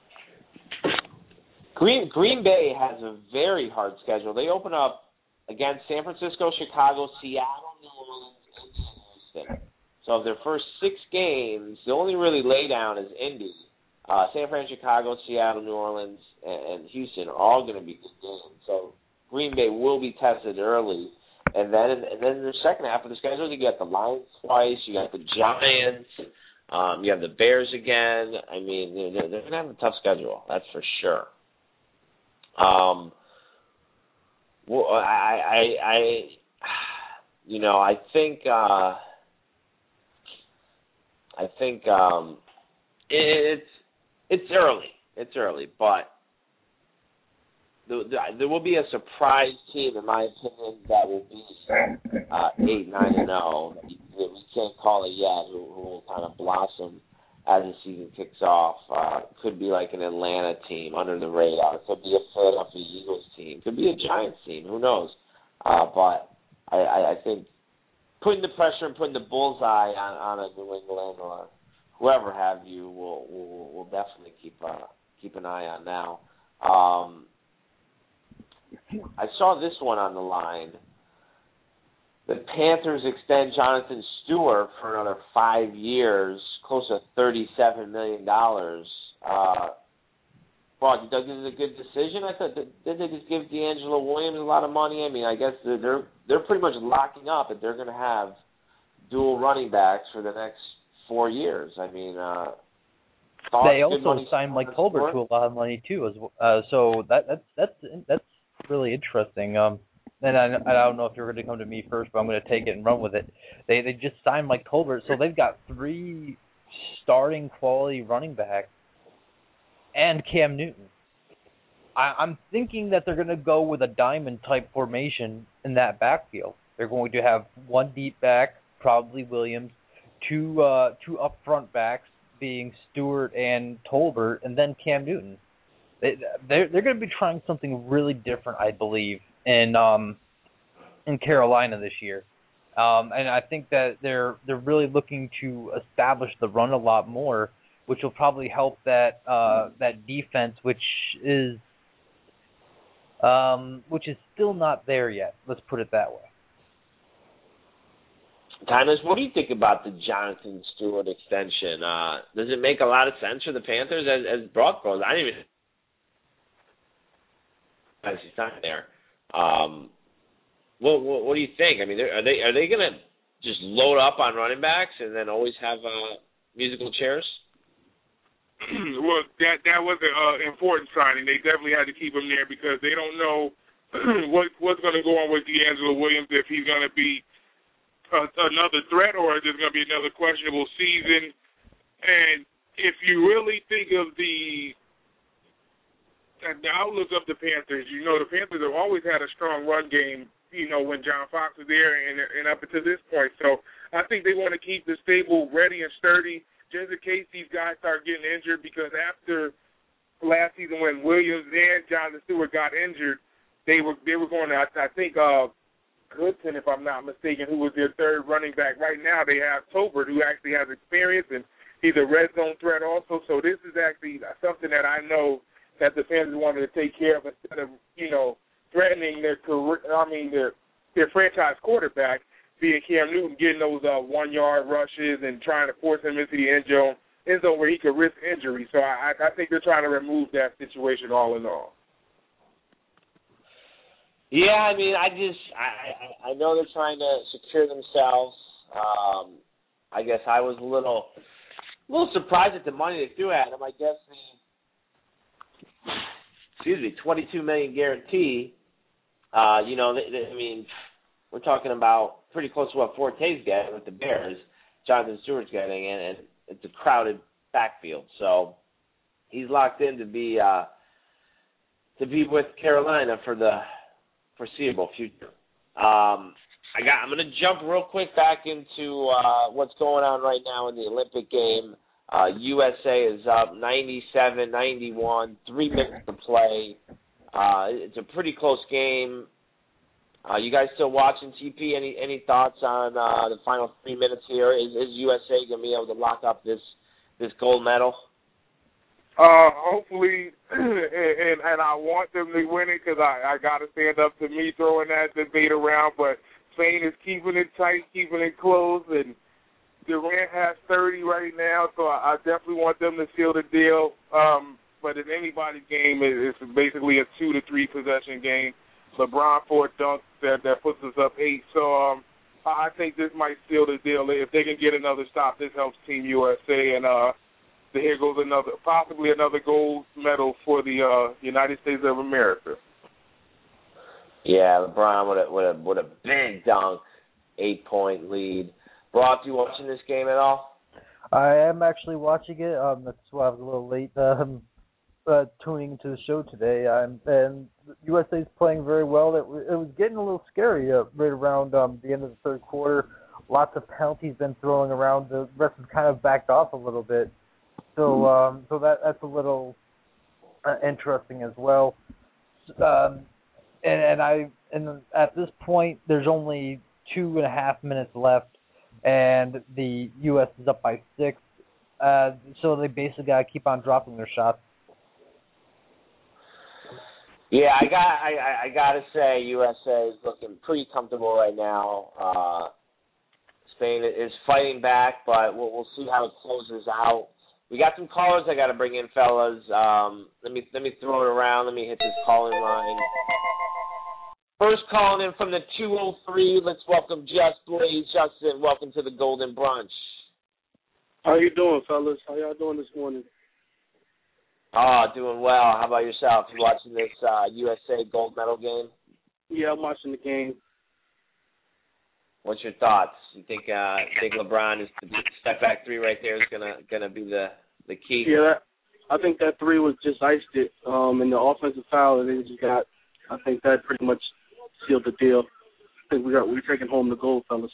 Green Bay has a very hard schedule. They open up against San Francisco, Chicago, Seattle, New Orleans, and Houston. So of their first 6 games, the only really laydown is Indy. San Fran, Chicago, Seattle, New Orleans, and Houston are all going to be good games. So Green Bay will be tested early. And then in the second half of the schedule, you got the Lions twice, you got the Giants, you have the Bears again. I mean, they're going to have a tough schedule, that's for sure. Well, I think it's early. It's early, but there will be a surprise team, in my opinion, that will be 8-9-0. We can't call it yet. Who will kind of blossom as the season kicks off. Could be like an Atlanta team under the radar. Could be a Philadelphia Eagles team. Could be a Giants team. Who knows? But I think putting the pressure and putting the bullseye on a New England or whoever have you will definitely keep an eye on now. I saw this one on the line. The Panthers extend Jonathan Stewart for another 5 years, close to $37 million. Well, do you think this is a good decision? I thought, did they just give D'Angelo Williams a lot of money? I mean, I guess they're pretty much locking up that they're going to have dual running backs for the next 4 years. I mean, they also signed Mike Tolbert to a lot of money too, so that's really interesting. And I don't know if you're going to come to me first, but I'm going to take it and run with it. They just signed Mike Tolbert, so they've got 3 starting quality running backs and Cam Newton. I'm thinking that they're going to go with a diamond type formation in that backfield. They're going to have 1 deep back, probably Williams, 2 up front backs being Stewart and Tolbert, and then Cam Newton. They're going to be trying something really different, I believe, in Carolina this year, and I think that they're really looking to establish the run a lot more, which will probably help that defense, which is still not there yet. Let's put it that way. Thomas, what do you think about the Jonathan Stewart extension? Does it make a lot of sense for the Panthers as broad pros? I didn't even he's not there. What do you think? I mean, are they going to just load up on running backs and then always have musical chairs? Well, that was an important signing. They definitely had to keep him there because they don't know what's going to go on with D'Angelo Williams, if he's going to be another threat or if there's going to be another questionable season. And if you really think of the outlook of the Panthers, the Panthers have always had a strong run game, when John Fox was there and up until this point. So I think they want to keep the stable ready and sturdy just in case these guys start getting injured, because after last season when Williams and Jonathan Stewart got injured, they were going to, I think, Goodson, if I'm not mistaken, who was their third running back. Right now they have Tolbert, who actually has experience, and he's a red zone threat also. So this is actually something that I know that the fans wanted to take care of instead of, threatening their career. Their franchise quarterback, being Cam Newton, getting those 1-yard rushes and trying to force him into the end zone where he could risk injury. So I think they're trying to remove that situation all in all. Yeah, I know they're trying to secure themselves. I guess I was a little surprised at the money they threw at him. I guess the $22 million guarantee. We're talking about pretty close to what Forte's getting with the Bears, Jonathan Stewart's getting, and it's a crowded backfield. So he's locked in to be with Carolina for the foreseeable future. I'm going to jump real quick back into what's going on right now in the Olympic game. USA is up 97-91, 3 minutes to play. It's a pretty close game. You guys still watching, TP? Any thoughts on the final 3 minutes here? Is USA going to be able to lock up this gold medal? Hopefully, and I want them to win it because I got to stand up to me throwing that debate around. But Spain is keeping it tight, keeping it close, and Durant has 30 right now, so I definitely want them to seal the deal. But in anybody's game, it's basically a 2 to 3 possession game. LeBron for a dunk that puts us up 8. So I think this might seal the deal. If they can get another stop, this helps Team USA, and here goes possibly another gold medal for the United States of America. Yeah, LeBron with a big dunk, 8-point lead. Rob, you watching this game at all? I am actually watching it. That's why I was a little late tuning into the show today. And USA's playing very well. It was getting a little scary right around the end of the third quarter. Lots of penalties been throwing around. The rest has kind of backed off a little bit. So that's a little interesting as well. And at this point, there's only 2.5 minutes left, and the U.S. is up by 6. So they basically got to keep on dropping their shots. Yeah, I gotta say USA is looking pretty comfortable right now. Spain is fighting back, but we'll see how it closes out. We got some callers I got to bring in, fellas. Let me throw it around. Let me hit this call-in line. First calling in from the 203. Let's welcome Just Blaze. Justin, welcome to the Golden Brunch. How you doing, fellas? How y'all doing this morning? Doing well. How about yourself? You watching this USA gold medal game? Yeah, I'm watching the game. What's your thoughts? You think LeBron is the step back 3 right there is gonna be the key? Yeah, I think that 3 was just iced it. And the offensive foul that they just got, I think that pretty much sealed the deal. I think we're taking home the gold, fellas.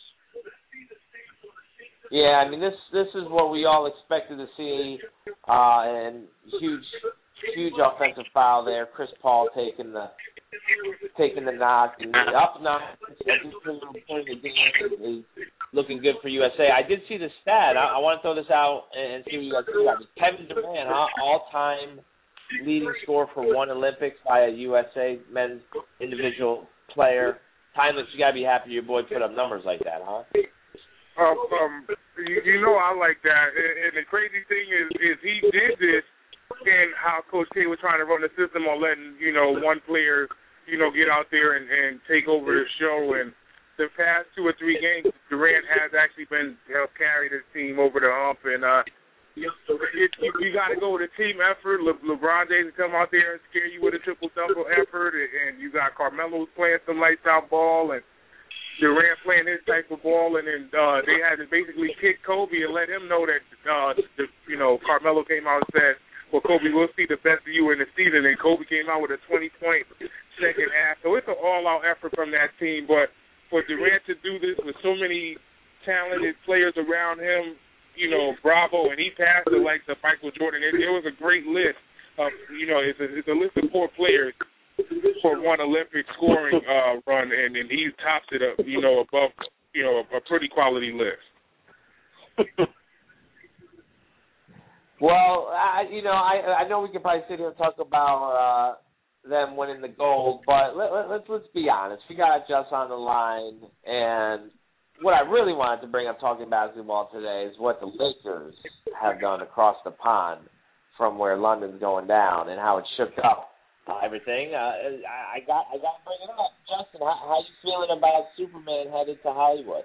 Yeah, this is what we all expected to see, and huge offensive foul there. Chris Paul taking the knock, and the up knock at this point in the game is looking good for USA. I did see the stat. I want to throw this out and see what you guys think about it. Kevin Durant, all-time leading scorer for one Olympics by a USA men's individual player. Timeless, you got to be happy your boy put up numbers like that, huh? I like that. And the crazy thing is he did this in how Coach K was trying to run the system on letting, one player, get out there and take over the show. And the past 2 or 3 games, Durant has actually been helped carry this team over the hump. And you got to go with a team effort. LeBron James come out there and scare you with a triple-double effort. And you got Carmelo playing some lights-out ball. And Durant playing his type of ball, and then they had to basically kick Kobe and let him know that, Carmelo came out and said, well, Kobe, we'll see the best of you in the season, and Kobe came out with a 20-point second half. So it's an all-out effort from that team, but for Durant to do this with so many talented players around him, bravo, and he passed it like the Michael Jordan. It was a great list of, it's a list of 4 players for one Olympic scoring run, and he tops it up, above, a pretty quality list. Well, I know we could probably sit here and talk about them winning the gold, but let's be honest. We got Just on the line, and what I really wanted to bring up talking basketball today is what the Lakers have done across the pond from where London's going down and how it shook up everything. I got to bring it up. Justin, how you feeling about Superman headed to Hollywood?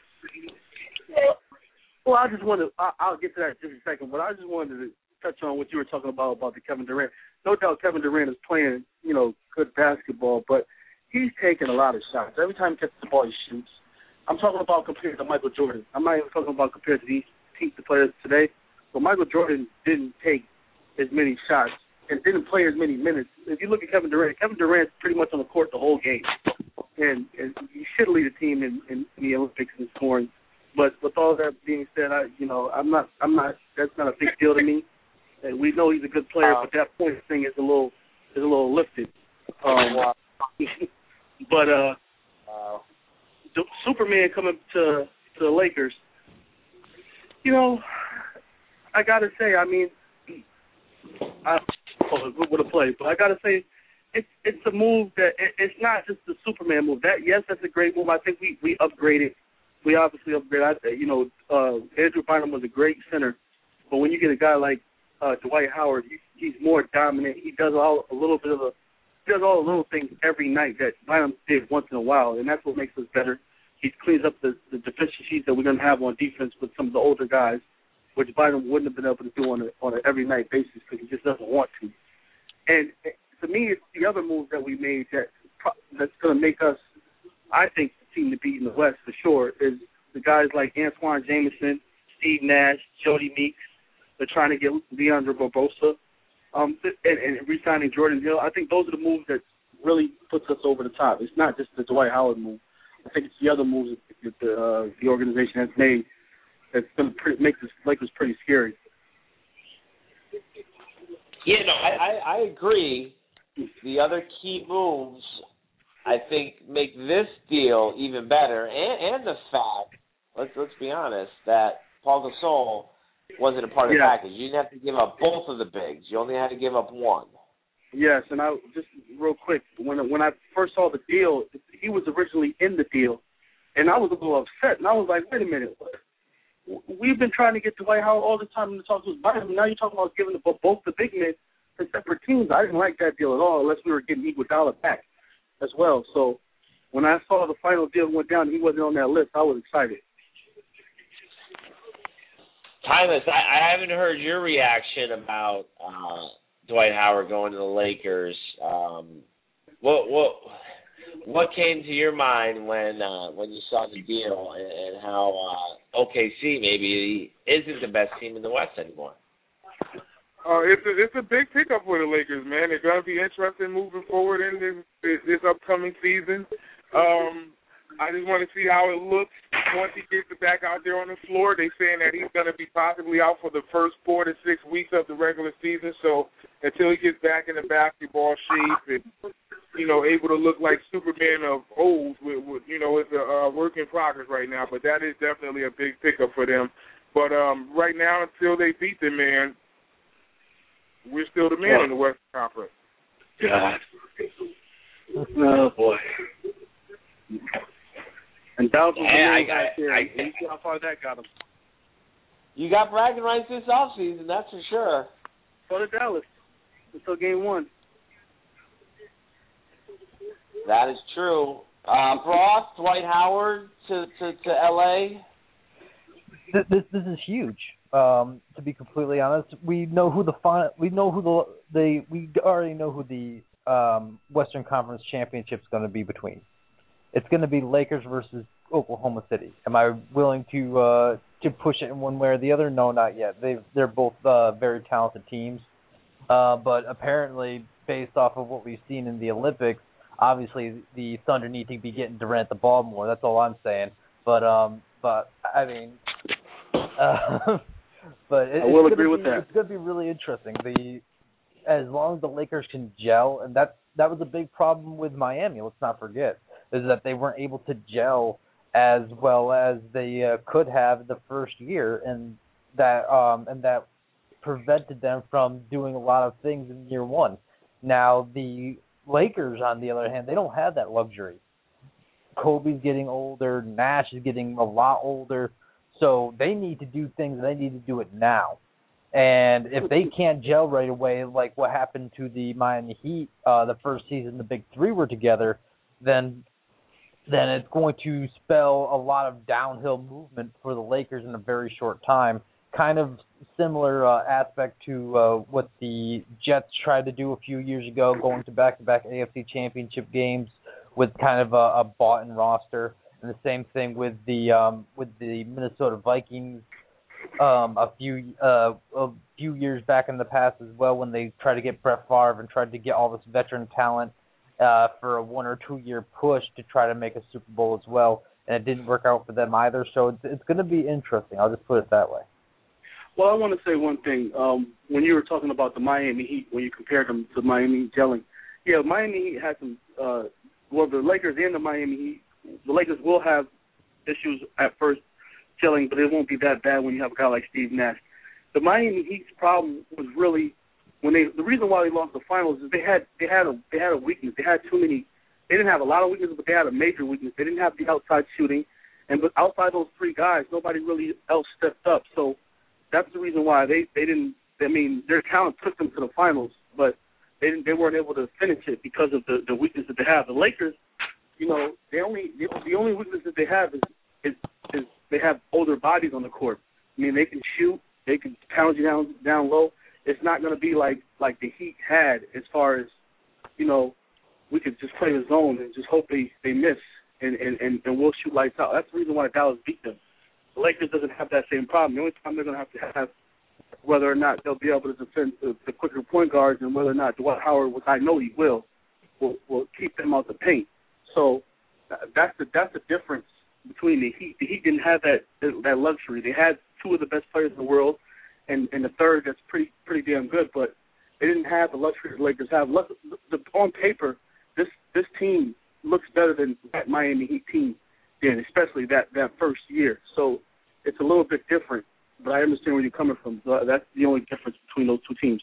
Well, I just wanted I'll get to that in just a second, but I just wanted to touch on what you were talking about the Kevin Durant. No doubt Kevin Durant is playing, good basketball, but he's taking a lot of shots. Every time he catches the ball, he shoots. I'm talking about compared to Michael Jordan. I'm not even talking about compared to the players today, but Michael Jordan didn't take as many shots and didn't play as many minutes. If you look at Kevin Durant's pretty much on the court the whole game, and he should lead a team in the Olympics in scoring. But with all that being said, I'm not. That's not a big deal to me. And we know he's a good player, but that point thing is a little lifted. Superman coming to the Lakers, I gotta say, what a play! But I gotta say, it's a move that it's not just the Superman move. That's a great move. I think we upgraded. We obviously upgraded. Andrew Bynum was a great center, but when you get a guy like Dwight Howard, he's more dominant. He does all the little things every night that Bynum did once in a while, and that's what makes us better. He cleans up the deficiencies that we're going to have on defense with some of the older guys, which Bynum wouldn't have been able to do on an every night basis because he just doesn't want to. And to me, it's the other move that we made that's going to make us, I think, the team to beat in the West for sure is the guys like Antoine Jameson, Steve Nash, Jody Meeks. They're trying to get Leandro Barbosa and re-signing Jordan Hill. I think those are the moves that really puts us over the top. It's not just the Dwight Howard move. I think it's the other moves that the organization has made that's going to make this Lakers pretty scary. Yeah, no, I agree. The other key moves, I think, make this deal even better, and the fact, let's be honest, that Paul Gasol wasn't a part of the package. You didn't have to give up both of the bigs. You only had to give up one. Yes, and I just real quick, when I first saw the deal, he was originally in the deal, and I was a little upset. And I was like, wait a minute, we've been trying to get Dwight Howard all the time to talk to us about him. Now you're talking about giving both the big men to separate teams. I didn't like that deal at all, unless we were getting Iguodala back as well. So when I saw the final deal went down and he wasn't on that list, I was excited. Tyler, I haven't heard your reaction about Dwight Howard going to the Lakers. What came to your mind when you saw the deal and how OKC maybe isn't the best team in the West anymore? It's a big pickup for the Lakers, man. They're going to be interested moving forward in this upcoming season. I just want to see how it looks once he gets back out there on the floor. They're saying that he's going to be possibly out for the first 4 to 6 weeks of the regular season. So until he gets back in the basketball shape and, able to look like Superman of old, it's a work in progress right now. But that is definitely a big pickup for them. But right now, until they beat them, man, we're still the man in the Western Conference. God. Oh, boy. And Dallas was you see how far that got him. You got bragging rights this offseason, that's for sure. Go to Dallas until game 1. That is true. Frost, Dwight Howard to L.A. This is huge. To be completely honest, we know who we already know who the Western Conference Championship is going to be between. It's going to be Lakers versus Oklahoma City. Am I willing to push it in one way or the other? No, not yet. They're both very talented teams, but apparently, based off of what we've seen in the Olympics, obviously the Thunder need to be getting Durant the ball more. That's all I'm saying. But I mean, but I will agree with that. It's going to be really interesting. As long as the Lakers can gel, and a big problem with Miami. Let's not forget is that they weren't able to gel as well as they could have the first year, and that prevented them from doing a lot of things in year one. Now the Lakers, on the other hand, they don't have that luxury. Kobe's getting older, Nash is getting a lot older, so they need to do things, and they need to do it now. And if they can't gel right away, like what happened to the Miami Heat the first season the Big Three were together, then it's going to spell a lot of downhill movement for the Lakers in a very short time. Kind of similar aspect to what the Jets tried to do a few years ago, going to back-to-back AFC Championship games with kind of a bought-in roster. And the same thing with the Minnesota Vikings a few years back in the past as well, when they tried to get Brett Favre and tried to get all this veteran talent for a 1 or 2 year push to try to make a Super Bowl as well, and it didn't work out for them either. So it's going to be interesting. I'll just put it that way. Well, I want to say one thing. When you were talking about the Miami Heat, when you compared them to Miami Heat gelling, yeah, Miami Heat had some. The Lakers and the Miami Heat, the Lakers will have issues at first gelling, but it won't be that bad when you have a guy like Steve Nash. The Miami Heat's problem was really the reason why they lost the finals is they had a weakness. They had too many. They didn't have a lot of weaknesses, but they had a major weakness. They didn't have the outside shooting, but outside those three guys, nobody really else stepped up. So that's the reason why they didn't. I mean, their talent took them to the finals, but they weren't able to finish it because of the weakness that they have. The Lakers, the only weakness that they have is they have older bodies on the court. I mean, they can shoot, they can pound you down low. It's not going to be like the Heat had, as far as, we could just play the zone and just hope they miss and we'll shoot lights out. That's the reason why Dallas beat them. The Lakers doesn't have that same problem. The only time they're going to have whether or not they'll be able to defend the quicker point guards, and whether or not Dwight Howard, which I know he will keep them out the paint. So that's the difference between the Heat. The Heat didn't have that luxury. They had two of the best players in the world, and the third that's pretty damn good, but they didn't have the luxury the Lakers have. On paper, this team looks better than that Miami Heat team did, especially that first year. So it's a little bit different, but I understand where you're coming from. That's the only difference between those two teams.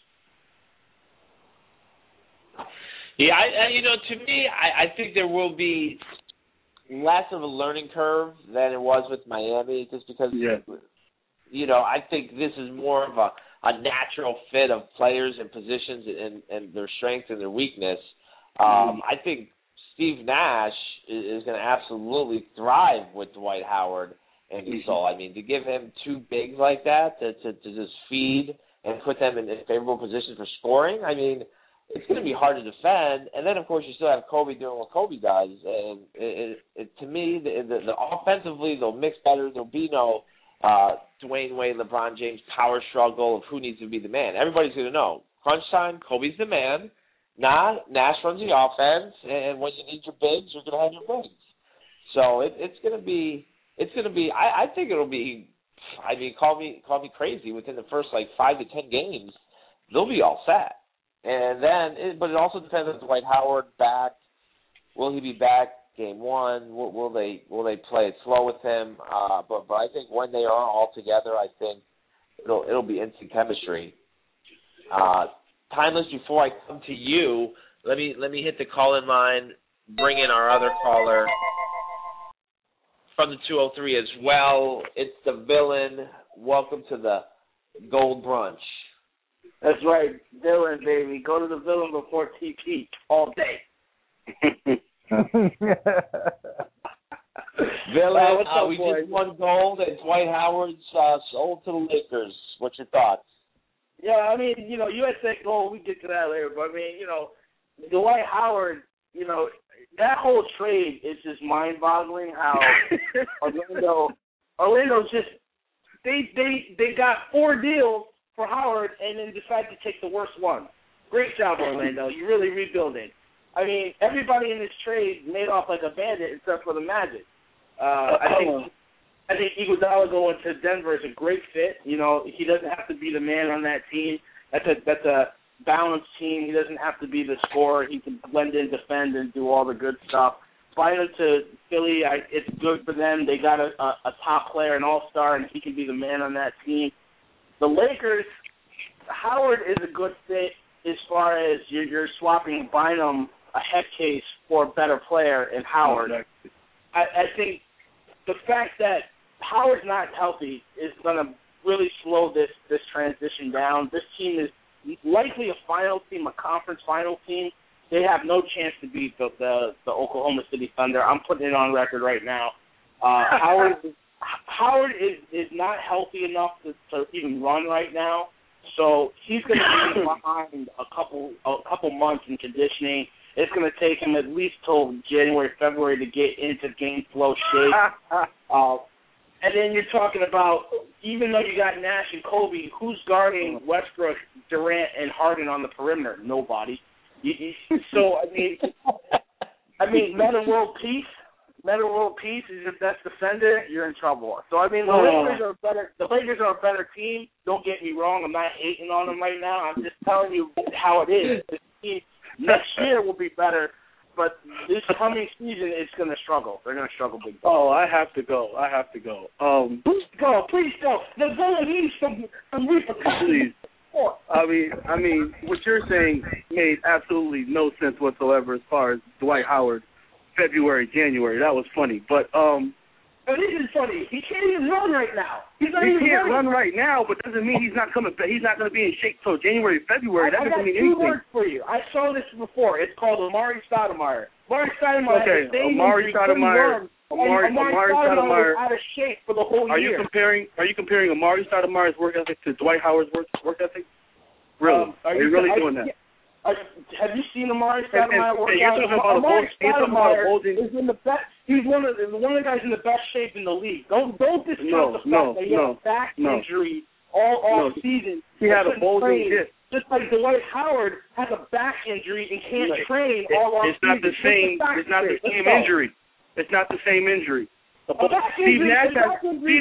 Yeah, to me, I think there will be less of a learning curve than it was with Miami, just because, I think this is more of a natural fit of players and positions and their strengths and their weakness. I think Steve Nash is going to absolutely thrive with Dwight Howard and Gasol. I mean, to give him two bigs like that, to just feed and put them in favorable positions for scoring, I mean, it's going to be hard to defend. And then, of course, you still have Kobe doing what Kobe does. And to me, the offensively, they'll mix better. There'll be no Dwayne Wade, LeBron James power struggle of who needs to be the man. Everybody's going to know. Crunch time, Kobe's the man. Nash runs the offense. And when you need your bigs, you're going to have your bigs. So it's going to be I think it'll be, I mean, call me crazy, within the first 5 to 10 games, they'll be all set. And then, but it also depends on Dwight Howard back. Will he be back game one? Will they play it slow with him? But I think when they are all together, I think it'll be instant chemistry. Timeless, before I come to you, let me hit the call-in line, bring in our other caller from the 203 as well. It's the villain. Welcome to the Gold Brunch. That's right, villain, baby. Go to the villain before TP all day. Villain, what's up, we boys? just won gold, and Dwight Howard's sold to the Lakers. What's your thoughts? Yeah, I mean, you had said gold. We get to that later, but I mean, Dwight Howard, that whole trade is just mind-boggling. How Orlando's just they got 4 deals for Howard and then decided to take the worst one. Great job, Orlando. You're really rebuilding. I mean, everybody in this trade made off like a bandit except for the Magic. I think Iguodala going to Denver is a great fit. He doesn't have to be the man on that team. That's balanced team. He doesn't have to be the scorer. He can blend in, defend, and do all the good stuff. Bynum to Philly, it's good for them. They got a top player, an all-star, and he can be the man on that team. The Lakers, Howard is a good fit as far as you're swapping Bynum, a head case, for a better player in Howard. I think the fact that Howard's not healthy is going to really slow this transition down. This team is likely a final team, a conference final team. They have no chance to beat the Oklahoma City Thunder. I'm putting it on record right now. Howard is not healthy enough to even run right now, so he's going to be behind a couple months in conditioning. It's going to take him at least till January, February to get into game flow shape. And then you're talking about, even though you got Nash and Kobe, who's guarding Westbrook, Durant, and Harden on the perimeter? Nobody. So I mean, men of world peace is your best defender. You're in trouble. So I mean, the Lakers are a better team. Don't get me wrong. I'm not hating on them right now. I'm just telling you how it is. This team next year will be better, but this coming season it's going to struggle. They're going to struggle big time. Oh, I have to go. Please go. They're going to need some repercussions. I mean, what you're saying made absolutely no sense whatsoever as far as Dwight Howard, February, January. That was funny, but It isn't funny. He can't even run right now. He can't run right now, but doesn't mean he's not coming. He's not going to be in shape till January, February. That doesn't mean anything. I got 2 words for you. I saw this before. It's called Amari Stoudemire. Amari Stoudemire. Okay, Amari Stoudemire. Amari Stoudemire out of shape for the whole year. Are you comparing Amari Stoudemire's work ethic to Dwight Howard's work ethic? Really? Are you really doing that? Have you seen Amari Stoudemire work out? Amari Stoudemire is in the best. He's one of the guys in the best shape in the league. Don't discount the fact that he had a back injury all season. He had a bulging disc. Just like Dwight Howard has a back injury and can't train all off season. It's not the same injury. It's not the same injury. Steve Nash had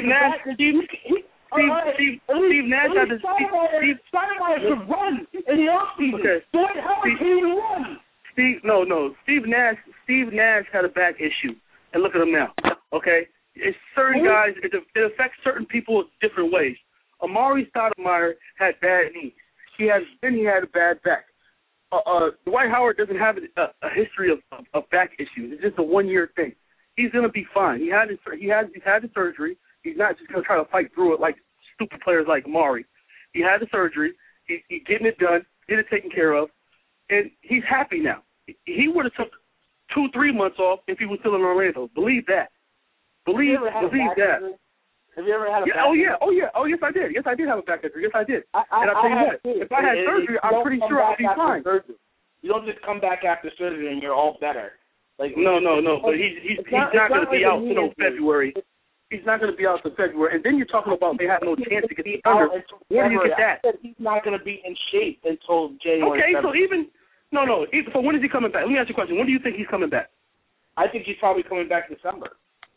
a Stoudemire could run in the offseason. Dwight Howard can't even run. Steve Nash had a back issue, and look at him now. Okay, it's certain guys. It affects certain people different ways. Amari Stoudemire had bad knees. He had a bad back. Dwight Howard doesn't have a history of back issues. It's just a 1-year thing. He's gonna be fine. He had the surgery. He's not just gonna try to fight through it like stupid players like Amari. He had the surgery. He's getting it done, get it taken care of, and he's happy now. He would have took 2-3 months off if he was still in Orlando. Believe that. Believe that. Have you ever had a back injury? Oh, yes, I did. Yes, I did have a back injury. Yes, I did. And I'll tell you what, if I had surgery, I'm pretty sure I'd be fine. You don't just come back after surgery and you're all better. No. But he's not going to be out until February. He's not going to be out until February. And then you're talking about they have no chance to get the Thunder. Where do you get that? I said he's not going to be in shape until January. Okay, so even so when is he coming back? Let me ask you a question. When do you think he's coming back? I think he's probably coming back December.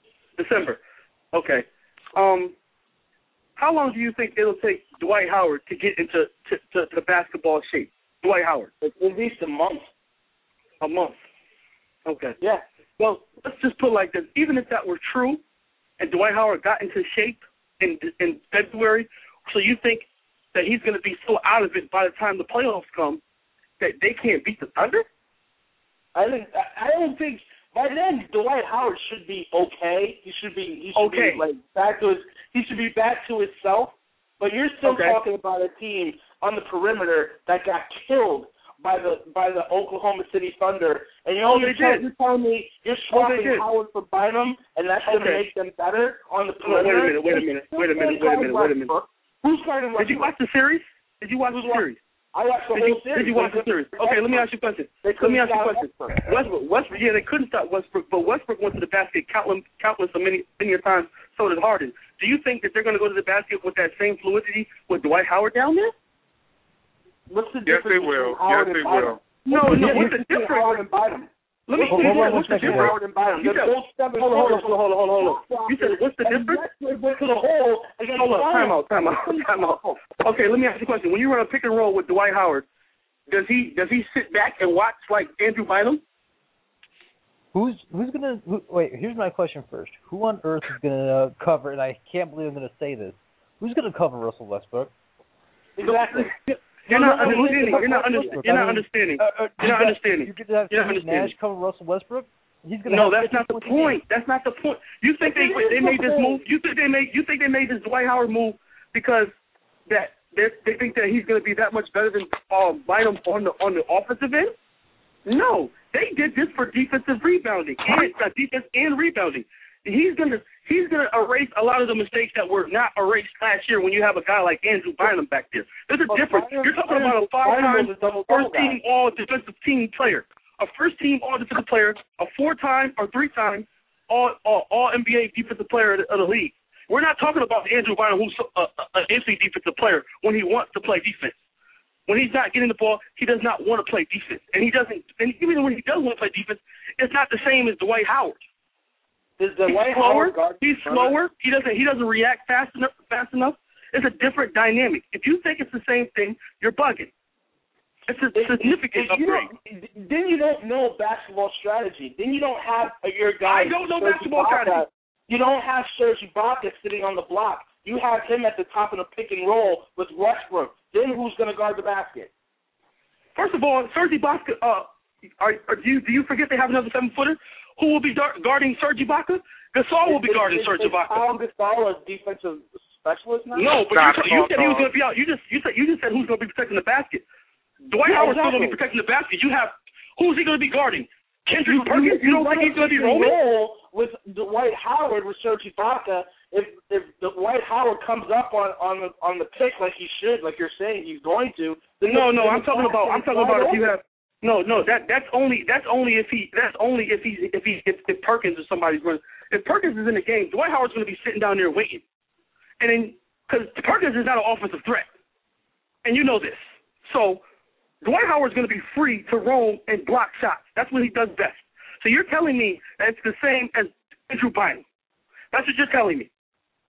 Okay. How long do you think it'll take Dwight Howard to get into to basketball shape? Dwight Howard. At least a month. A month. Okay. Yeah. Well, let's just put it like this. Even if that were true, and Dwight Howard got into shape in February, so you think that he's going to be so out of it by the time the playoffs come that they can't beat the Thunder? I don't think by then Dwight Howard should be okay. He should be back to his self. But you're still talking about a team on the perimeter that got killed by the Oklahoma City Thunder, and you're telling me you're swapping Howard for Bynum, and that's going to make them better on the perimeter? Wait a minute. Who's guarding Westbrook? Did you watch the series? I watched the whole series. Did you watch the series? Okay, let me ask you a question. Westbrook, they couldn't stop Westbrook, but Westbrook went to the basket countless many times. So did Harden. Do you think that they're going to go to the basket with that same fluidity with Dwight Howard down there? What's the difference? Yes, they will. No, what's the difference? Howard and Bynum. Let me see what's the difference. Howard and Bynum. Hold on. You said what's the difference? Went to the hole. Hold up. Time out. Okay, let me ask you a question. When you run a pick and roll with Dwight Howard, Does he sit back and watch like Andrew Bynum? Wait, here's my question first. Who on earth is gonna cover? And I can't believe I'm gonna say this. Who's gonna cover Russell Westbrook? Exactly. You're not understanding. You're not understanding. You could have Steve Nash cover Russell Westbrook. He's gonna. No, that's not the point. That's not the point. You think they made this move? You think they made this Dwight Howard move because that they think that he's going to be that much better than Bynum on the offensive end? No, they did this for defensive rebounding and defense and rebounding. He's gonna erase a lot of the mistakes that were not erased last year when you have a guy like Andrew Bynum back there. There's a difference. You're talking about a 5-time first-team all-defensive team player, a first-team all-defensive player, a 4-time or 3-time all-NBA defensive player of the league. We're not talking about Andrew Bynum, who's an NCAA defensive player when he wants to play defense. When he's not getting the ball, he does not want to play defense, and he doesn't. And even when he does want to play defense, it's not the same as Dwight Howard. He's slower. He doesn't react fast enough. It's a different dynamic. If you think it's the same thing, you're bugging. It's a significant upgrade. Then you don't know basketball strategy. Then you don't have your guy. I don't know basketball strategy. You don't have Serge Ibaka sitting on the block. You have him at the top of the pick and roll with Westbrook. Then who's going to guard the basket? First of all, Serge Ibaka. Do you forget they have another 7-footer? Who will be guarding Serge Ibaka? Gasol will be guarding Serge Ibaka. Paul Gasol a defensive specialist now? No, but you said he was going to be out. You just said who's going to be protecting the basket. Dwight Howard's still going to be protecting the basket. You have who's he going to be guarding? Kendrick Perkins. You don't think he's going to be rolling? With Dwight Howard with Serge Ibaka, if Dwight Howard comes up on the pick like he should, like you're saying he's going to. Then I'm talking about if you have. No, that's only if Perkins or somebody's running. If Perkins is in the game, Dwight Howard's going to be sitting down there waiting, and then because Perkins is not an offensive threat, and you know this, so Dwight Howard's going to be free to roam and block shots. That's what he does best. So you're telling me that it's the same as Andrew Bynum. That's what you're telling me.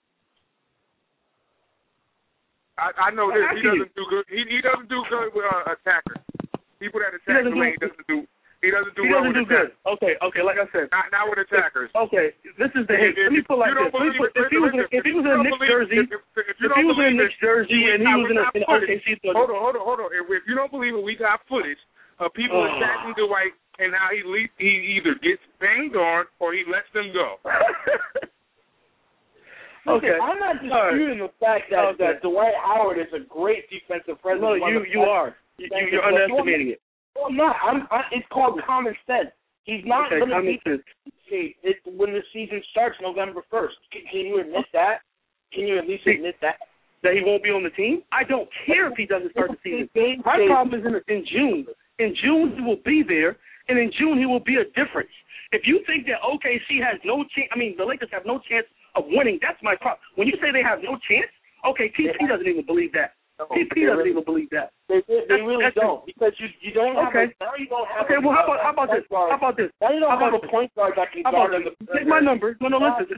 I know this. He doesn't do good. He doesn't do good with attackers. People that attack the lane he doesn't do well with good. Okay, like I said. Not with attackers. Okay, this is the hint. Let me put like this. If he was in a Knicks jersey, and he was in an OKC. Hold on. If you don't believe it, we got footage of people attacking Dwight and how he either gets banged on or he lets them go. Okay. I'm not disputing the fact that Dwight Howard is a great defensive presence. No, you are. You're underestimating it. No, I'm not. It's called common sense. He's not going to be when the season starts November 1st. Can you admit that? Can you at least admit that? That he won't be on the team? I don't care if he doesn't start the season. My problem is in June. In June, he will be there, and in June, he will be a difference. If you think that OKC has no chance, the Lakers have no chance of winning, that's my problem. When you say they have no chance, TP doesn't even believe that. TP doesn't even believe that. They really don't, because you don't have now you don't have well, how about this? Now you don't have a point guard that can guard in the Take my number. No, listen.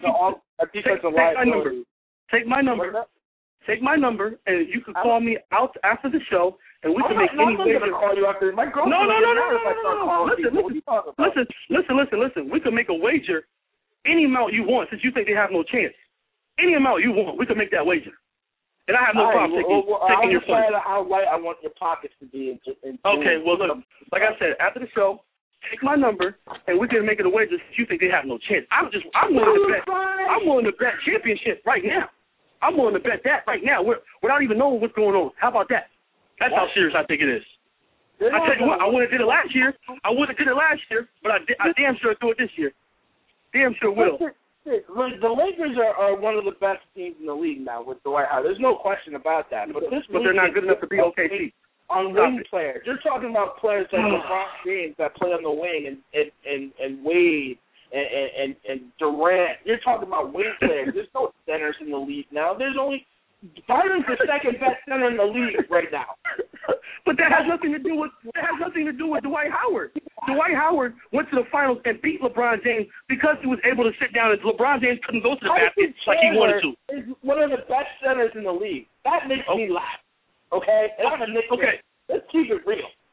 Take my number. Take my number, and you can call me out after the show, and we can make any wager. Call you after my girlfriend. No. Listen. We can make a wager any amount you want, since you think they have no chance. Any amount you want, we can make that wager. And I have no problem taking your funds. How light I want your pockets to be. Okay, well, look, like I said, after the show, take my number, and we can make it a wager since you think they have no chance. I'm willing to bet championship right now. I'm willing to bet that right now without even knowing what's going on. How about that? That's how serious I think it is. I tell you what, I would have did it last year, but I damn sure do it this year. Damn sure will. The Lakers are one of the best teams in the league now with Dwight Howard. There's no question about that. But they're not good enough to be OKC. On wing players, you're talking about players like LeBron James that play on the wing and Wade and Durant. You're talking about wing players. There's no centers in the league now. There's only Bynum's the second best center in the league right now. But that has nothing to do with Dwight Howard. Dwight Howard went to the finals and beat LeBron James because he was able to sit down, and LeBron James couldn't go to the basket like he wanted to. Is one of the best centers in the league. That makes me laugh. Okay? And I'm a Knicks fan. Let's keep it real.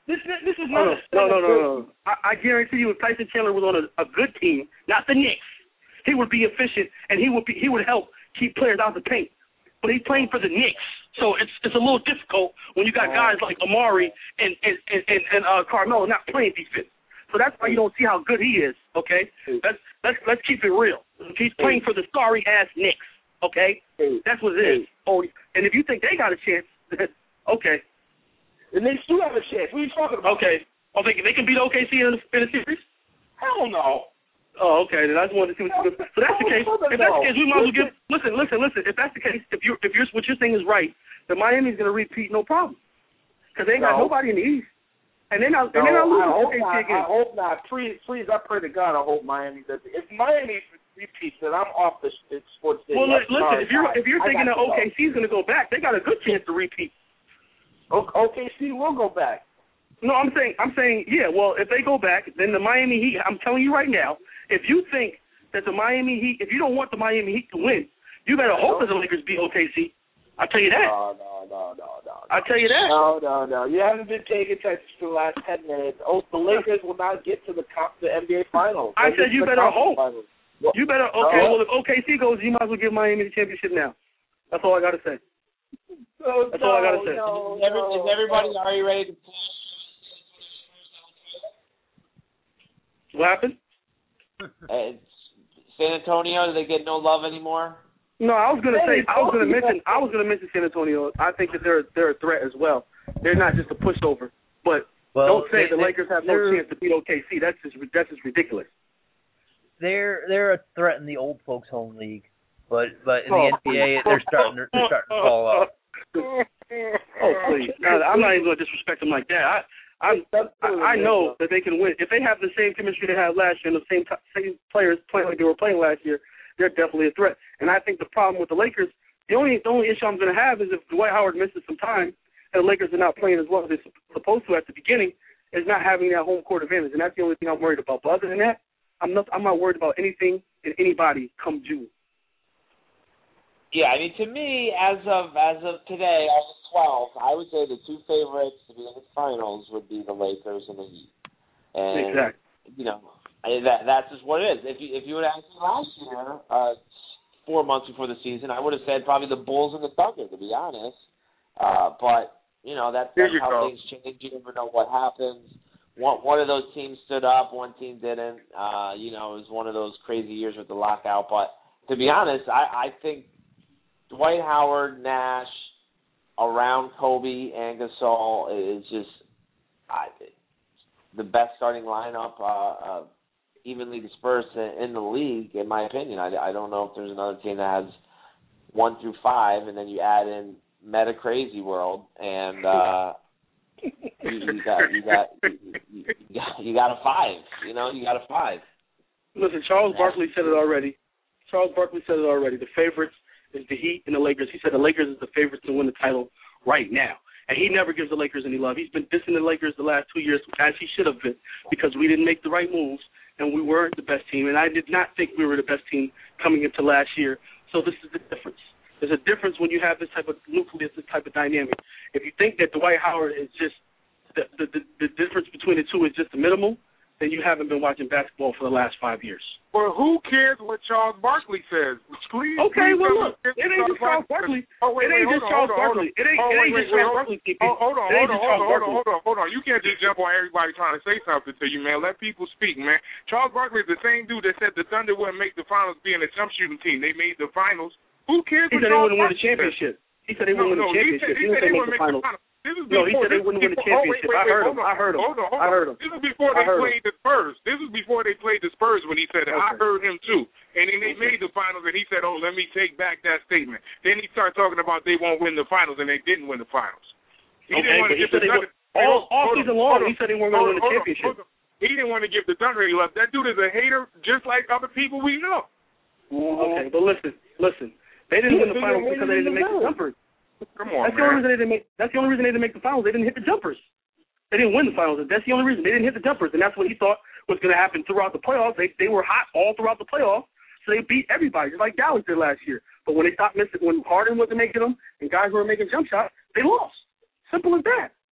This is not No. I guarantee you, if Tyson Chandler was on a good team, not the Knicks, he would be efficient and he would help keep players out of the paint. But he's playing for the Knicks, so it's a little difficult when you got guys like Amari and Carmelo not playing defense. So that's why you don't see how good he is. Okay, let's keep it real. He's playing for the sorry ass Knicks. Okay, that's what it is. Oh, and if you think they got a chance, okay. The Knicks do have a chance. What are you talking about? Okay. Oh, they can beat OKC in a series? Hell no. Oh, okay. Then I just wanted to see what you. So that's the case. If that's the case, we might as well give. Listen. If that's the case, if what you're saying is right, then Miami's going to repeat, no problem, because they ain't got nobody in the East, and they're not losing OKC again. I hope not. Please, I pray to God, I hope Miami does. If Miami repeats, then I'm off the sports station. Well, listen. If you're thinking that OKC's going to go back, they got a good chance to repeat. OKC will go back. No, I'm saying, yeah. Well, if they go back, then the Miami Heat. I'm telling you right now, if you think that the Miami Heat, if you don't want the Miami Heat to win, you better hope that the Lakers beat OKC. I'll tell you that. No. I'll tell you that. No. You haven't been paying attention for the last 10 minutes. The Lakers will not get to the NBA Finals. I said you better hope. You better. Okay. Well, if OKC goes, you might as well give Miami the championship now. That's all I got to say. That's all I got to say. Is everybody already ready to play? What happened? San Antonio, do they get no love anymore? No, I was gonna mention San Antonio. I think that they're a threat as well. They're not just a pushover. But don't say the Lakers have no chance to beat OKC. That's just ridiculous. They're a threat in the old folks' home league, but in the NBA they're starting to fall off. Oh please! I'm not even going to disrespect them like that. I know that they can win if they have the same chemistry they had last year and the same players playing like they were playing last year. They're definitely a threat. And I think the problem with the Lakers, the only issue I'm going to have is if Dwight Howard misses some time and the Lakers are not playing as well as they're supposed to at the beginning, is not having that home court advantage. And that's the only thing I'm worried about. But other than that, I'm not worried about anything and anybody come June. Yeah, I mean, to me, as of today, August 12th, I would say the two favorites to be in the finals would be the Lakers and the Heat. And, exactly. You know, that's just what it is. If you would ask me last year, 4 months before the season, I would have said probably the Bulls and the Thunder, to be honest. But, you know, that's how things change. You never know what happens. One of those teams stood up, one team didn't. You know, it was one of those crazy years with the lockout. But to be honest, I think Dwight Howard, Nash, around Kobe and Gasol is just the best starting lineup, evenly dispersed in the league, in my opinion. I don't know if there's another team that has 1 through 5, and then you add in Meta Crazy World, and you got a 5. You know, you got a 5. Listen, Charles Barkley said it already. The favorites is the Heat and the Lakers. He said the Lakers is the favorites to win the title right now. And he never gives the Lakers any love. He's been dissing the Lakers the last 2 years, as he should have been, because we didn't make the right moves and we weren't the best team. And I did not think we were the best team coming into last year. So this is the difference. There's a difference when you have this type of nucleus, this type of dynamic. If you think that Dwight Howard is just the difference between the two is just the minimal, then you haven't been watching basketball for the last 5 years. Well, who cares what Charles Barkley says? Please. Okay, well, look, it ain't just Charles Barkley. It ain't just Charles Barkley. It ain't just Charles Barkley. Hold on. You can't just jump on everybody trying to say something to you, man. Let people speak, man. Charles Barkley is the same dude that said the Thunder wouldn't make the finals being a jump shooting team. They made the finals. Who cares what Charles Barkley said? He said they wouldn't win the championship. He said they wouldn't make the finals. He said they wouldn't win the championship. I heard him. This was before they played the Spurs. When he said it. Okay. I heard him too. And then they made the finals, and he said, "Oh, let me take back that statement." Then he started talking about they won't win the finals, and they didn't win the finals. He didn't want to give the Thunder all season long. He said they weren't going to win the championship. He didn't want to give the Thunder any love. That dude is a hater, just like other people we know. Okay, but listen. They didn't win the finals because they didn't make the jumpers. Come on, that's the only reason they didn't make the finals. They didn't hit the jumpers. They didn't win the finals. That's the only reason. They didn't hit the jumpers, and that's what he thought was going to happen throughout the playoffs. They were hot all throughout the playoffs, so they beat everybody, just like Dallas did last year. But when they stopped missing, when Harden wasn't making them and guys were making jump shots, they lost. Simple as that.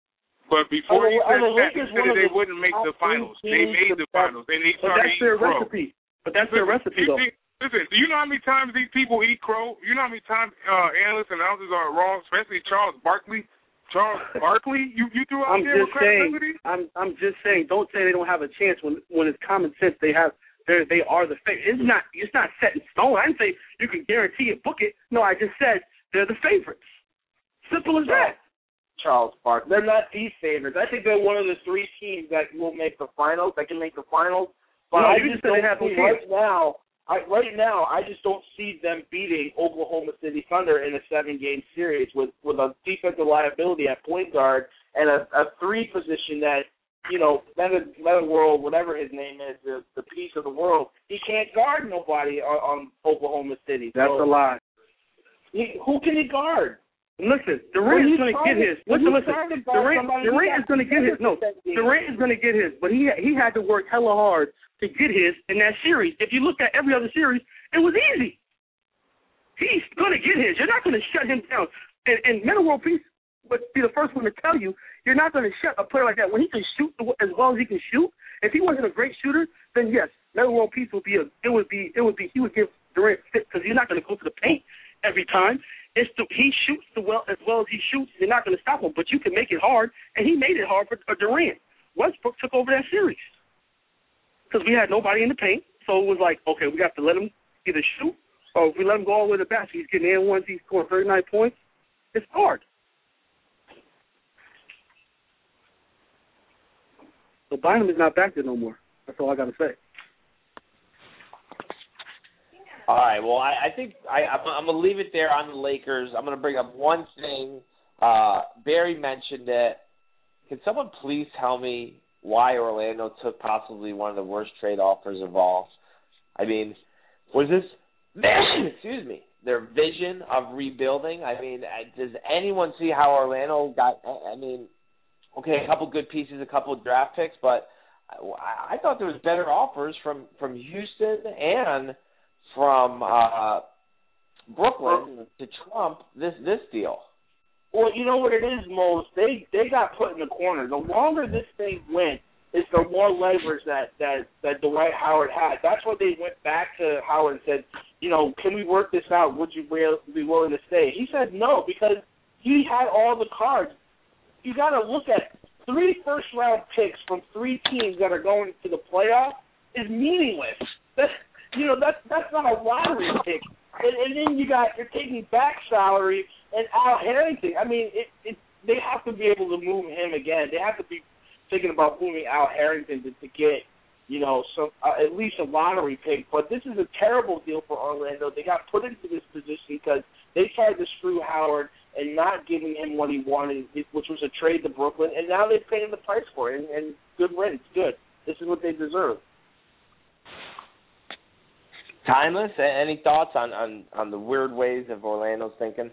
But before you said that, you Lakers said that they wouldn't make the finals. They made the finals. They started eating crow. But that's their recipe, though. Listen, do you know how many times these people eat crow? You know how many times analysts and announcers are wrong, especially Charles Barkley? You threw out there with credibility? I'm just saying, don't say they don't have a chance when it's common sense they are the favorite. It's not set in stone. I didn't say you can guarantee it, book it. No, I just said they're the favorites. Simple as that. Charles Barkley. They're not the favorites. I think they're one of the 3 teams that will make the finals, that can make the finals. But no, I you just said don't they have see right now, I just don't see them beating Oklahoma City Thunder in a 7-game series with a defensive liability at point guard and a 3 position that, you know, Leonard World, whatever his name is, the piece of the world, he can't guard nobody on Oklahoma City. That's a lie. Who can he guard? Listen, Durant is going to get his. Listen. Durant is going to get his. No, Durant is going to get his. But he had to work hella hard to get his in that series. If you look at every other series, it was easy. He's going to get his. You're not going to shut him down. And Metta World Peace would be the first one to tell you, you're not going to shut a player like that when he can shoot as well as he can shoot. If he wasn't a great shooter, then yes, Metta World Peace would be he would give Durant fit because he's not going to go to the paint every time. He shoots as well as he shoots. You're not going to stop him, but you can make it hard, and he made it hard for Durant. Westbrook took over that series because we had nobody in the paint, so it was like, okay, we have to let him either shoot, or if we let him go all the way to the basket, he's getting in once he's scoring 39 points. It's hard. So Bynum is not back there no more. That's all I got to say. All right, well, I think I'm going to leave it there on the Lakers. I'm going to bring up one thing. Barry mentioned it. Can someone please tell me why Orlando took possibly one of the worst trade offers of all? I mean, was this, excuse me, their vision of rebuilding? I mean, does anyone see how Orlando got, I mean, okay, a couple good pieces, a couple of draft picks, but I thought there was better offers from Houston and from Brooklyn to trump this deal. Well, you know what it is, Mose? They got put in the corner. The longer this thing went, is the more leverage that Dwight Howard had. That's why they went back to Howard and said, you know, can we work this out? Would you be willing to stay? He said no because he had all the cards. You got to look at 3 first-round picks from 3 teams that are going to the playoffs is meaningless. That's not a lottery pick. And then you're taking back salary and Al Harrington. I mean, they have to be able to move him again. They have to be thinking about moving Al Harrington to get, you know, some at least a lottery pick. But this is a terrible deal for Orlando. They got put into this position because they tried to screw Howard and not giving him what he wanted, which was a trade to Brooklyn, and now they're paying the price for it. And good riddance, good. This is what they deserve. Timeless, any thoughts on the weird ways of Orlando's thinking?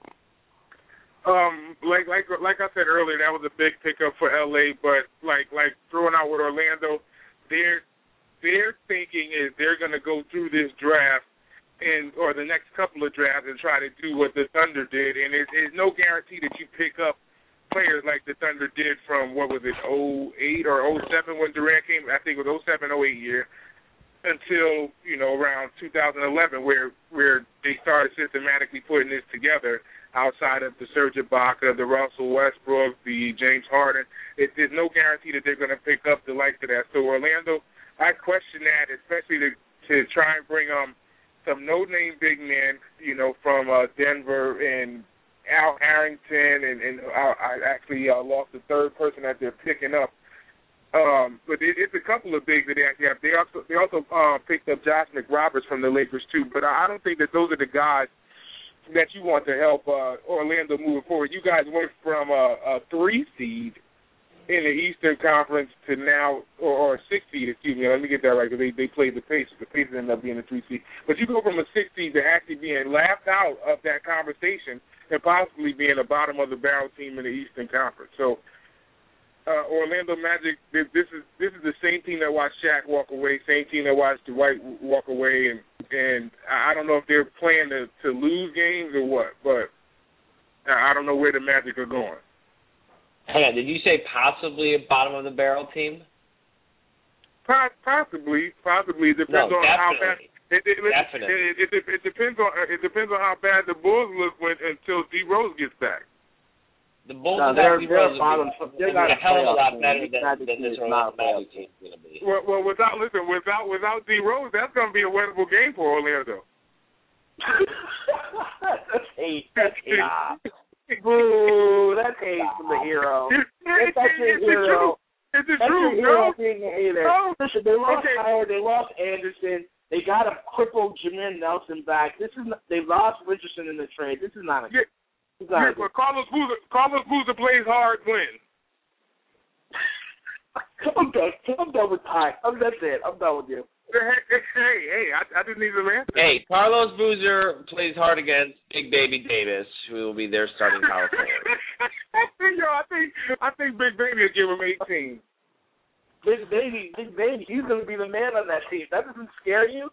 Like I said earlier, that was a big pickup for LA, but like throwing out with Orlando, their thinking is they're going to go through this draft or the next couple of drafts and try to do what the Thunder did, and it's no guarantee that you pick up players like the Thunder did from, what was it, 08 or 07 when Durant came, I think it was 07, 08 year, until, you know, around 2011 where they started systematically putting this together outside of the Serge Ibaka, the Russell Westbrook, the James Harden. There's no guarantee that they're going to pick up the likes of that. So Orlando, I question that, especially to try and bring some no-name big men, you know, from Denver and Al Harrington, and I actually lost the third person that they're picking up. But it's a couple of bigs that they actually have. They also picked up Josh McRoberts from the Lakers too. But I don't think that those are the guys that you want to help Orlando moving forward. You guys went from a 3 seed in the Eastern Conference to now, or a 6 seed, excuse me. Let me get that right because they played the Pacers. The Pacers ended up being a 3 seed. But you go from a 6 seed to actually being laughed out of that conversation and possibly being a bottom of the barrel team in the Eastern Conference. So. Orlando Magic, this is the same team that watched Shaq walk away, same team that watched Dwight walk away, and I don't know if they're playing to lose games or what, but I don't know where the Magic are going. Hang on, did you say possibly a bottom of the barrel team? Possibly. It depends on how bad. Definitely. It depends on how bad the Bulls look until D Rose gets back. The Bulls they're bottom. They're not a hell of a lot team. better than this Orlando Magic team is going to be. Well, without D Rose, that's going to be a winnable game for Orlando. That's hate. Boo! That's hate from the hero. That's your hero. It's the truth, no? No. Listen, they lost Howard, they lost Anderson, they got a crippled Jamin Nelson back. They lost Richardson in the trade. This is not a good. Yeah, but Carlos Boozer plays hard when. I'm done with Ty. That's it. I'm done with you. Hey, I didn't even answer. Hey, Carlos Boozer plays hard against Big Baby Davis, who will be their starting power forward. I think Big Baby will give him 18. Big Baby, he's going to be the man on that team. That doesn't scare you?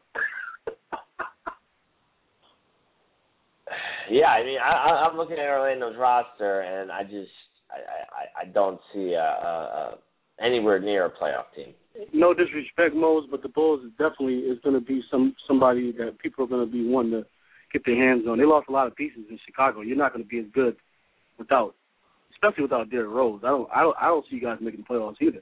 Yeah, I mean, I'm looking at Orlando's roster, and I don't see anywhere near a playoff team. No disrespect, Mose, but the Bulls definitely is going to be somebody that people are going to be wanting to get their hands on. They lost a lot of pieces in Chicago. You're not going to be as good especially without Derrick Rose. I don't see you guys making the playoffs either.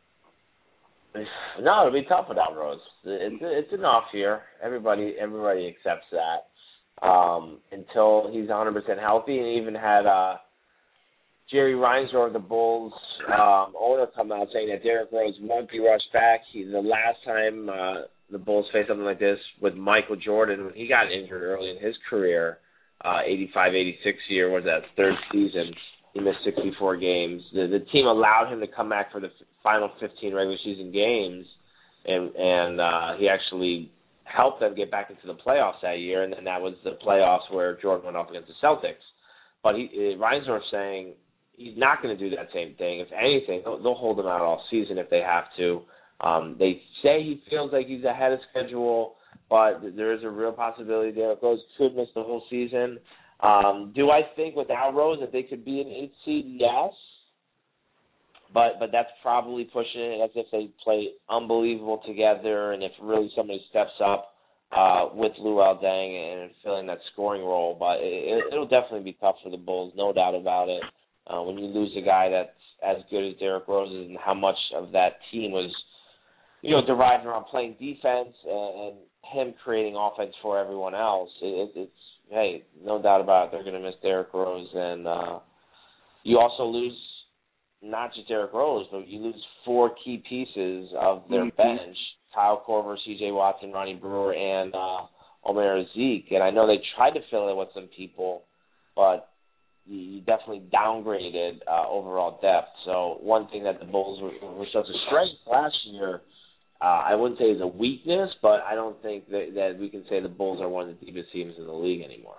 No, it'll be tough without Rose. It's an off year. Everybody accepts that until he's 100% healthy, and even had Jerry Reinsdorf, the Bulls owner, come out saying that Derrick Rose won't be rushed back. The last time the Bulls faced something like this with Michael Jordan, when he got injured early in his career, 85-86 year, was that third season, he missed 64 games. The team allowed him to come back for the final 15 regular season games, and he actually helped them get back into the playoffs that year, and then that was the playoffs where Jordan went off against the Celtics. But Reinsdorf saying he's not going to do that same thing. If anything, they'll hold him out all season if they have to. They say he feels like he's ahead of schedule, but there is a real possibility Derrick Rose could miss the whole season. Do I think without Rose that they could be an 8 seed? Yes. But that's probably pushing it, as if they play unbelievable together, and if really somebody steps up with Luol Deng and filling that scoring role. But it'll definitely be tough for the Bulls, no doubt about it. When you lose a guy that's as good as Derrick Rose is, and how much of that team was, derived around playing defense and him creating offense for everyone else, it's no doubt about it, they're going to miss Derrick Rose. And you also lose not just Derrick Rose, but you lose 4 key pieces of their bench: Kyle Korver, C.J. Watson, Ronnie Brewer, and Omer Zeke. And I know they tried to fill in with some people, but you definitely downgraded overall depth. So one thing that the Bulls were such a strength last year, I wouldn't say is a weakness, but I don't think that we can say the Bulls are one of the deepest teams in the league anymore.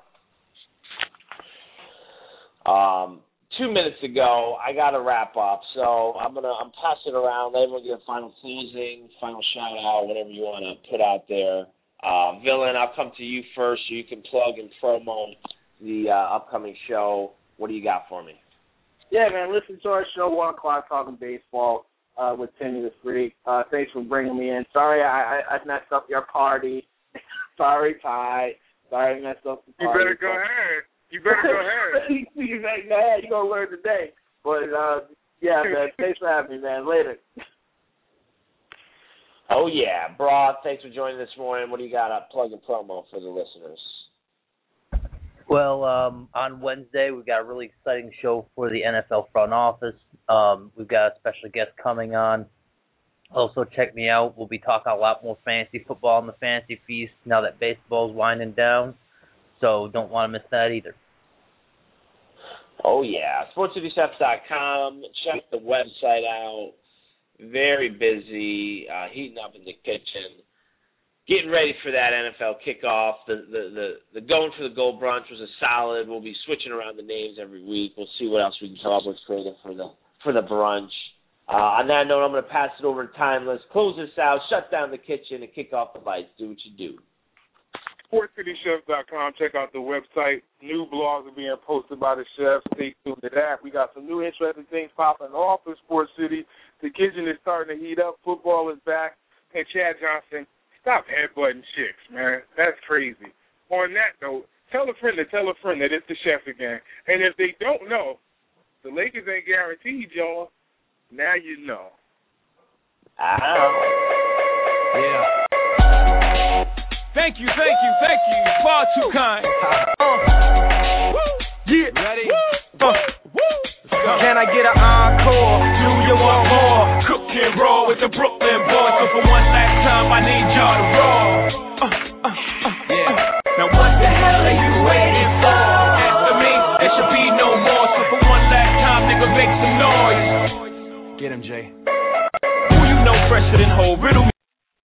2 minutes to go. I got to wrap up, so I'm passing it around. Let everyone get a final closing, final shout out, whatever you want to put out there. Villain, I'll come to you first, so you can plug and promo the upcoming show. What do you got for me? Yeah, man, listen to our show, 1 o'clock, Talking Baseball with Timmy the Freak. Thanks for bringing me in. Sorry I messed up your party. Sorry, Ty. Sorry I messed up the party. You better go ahead. You better go ahead. You're going to learn today. But, yeah, man, thanks for having me, man. Later. Oh, yeah. Broad, thanks for joining this morning. What do you got up? Plug and promo for the listeners. Well, on Wednesday, we've got a really exciting show for the NFL front office. We've got a special guest coming on. Also, check me out. We'll be talking a lot more fantasy football on the Fantasy Feast now that baseball's winding down. So don't want to miss that either. Oh, yeah. SportsCityChefs.com. Check the website out. Very busy, heating up in the kitchen. Getting ready for that NFL kickoff. The Going for the Gold brunch was a solid. We'll be switching around the names every week. We'll see what else we can come up with creative for the brunch. On that note, I'm going to pass it over to Timeless. Close this out, shut down the kitchen, and kick off the lights. Do what you do. SportsCityChefs.com. Check out the website. New blogs are being posted by the chefs. Stay tuned to that. We got some new interesting things popping off in Sports City. The kitchen is starting to heat up. Football is back. Hey, Chad Johnson, stop headbutting chicks, man. That's crazy. On that note, tell a friend that it's the chef again. And if they don't know, the Lakers ain't guaranteed, y'all. Now you know. Yeah. Thank you. Far too kind. Yeah. Ready? Can I get an encore? Do you want more? Cook and roll with the Brooklyn boys. So for one last time, I need y'all to roll. Yeah. Now what the hell are you waiting for? After me, there should be no more. So for one last time, nigga, make some noise. Get him, Jay. Who you know fresher than whole? Riddle me.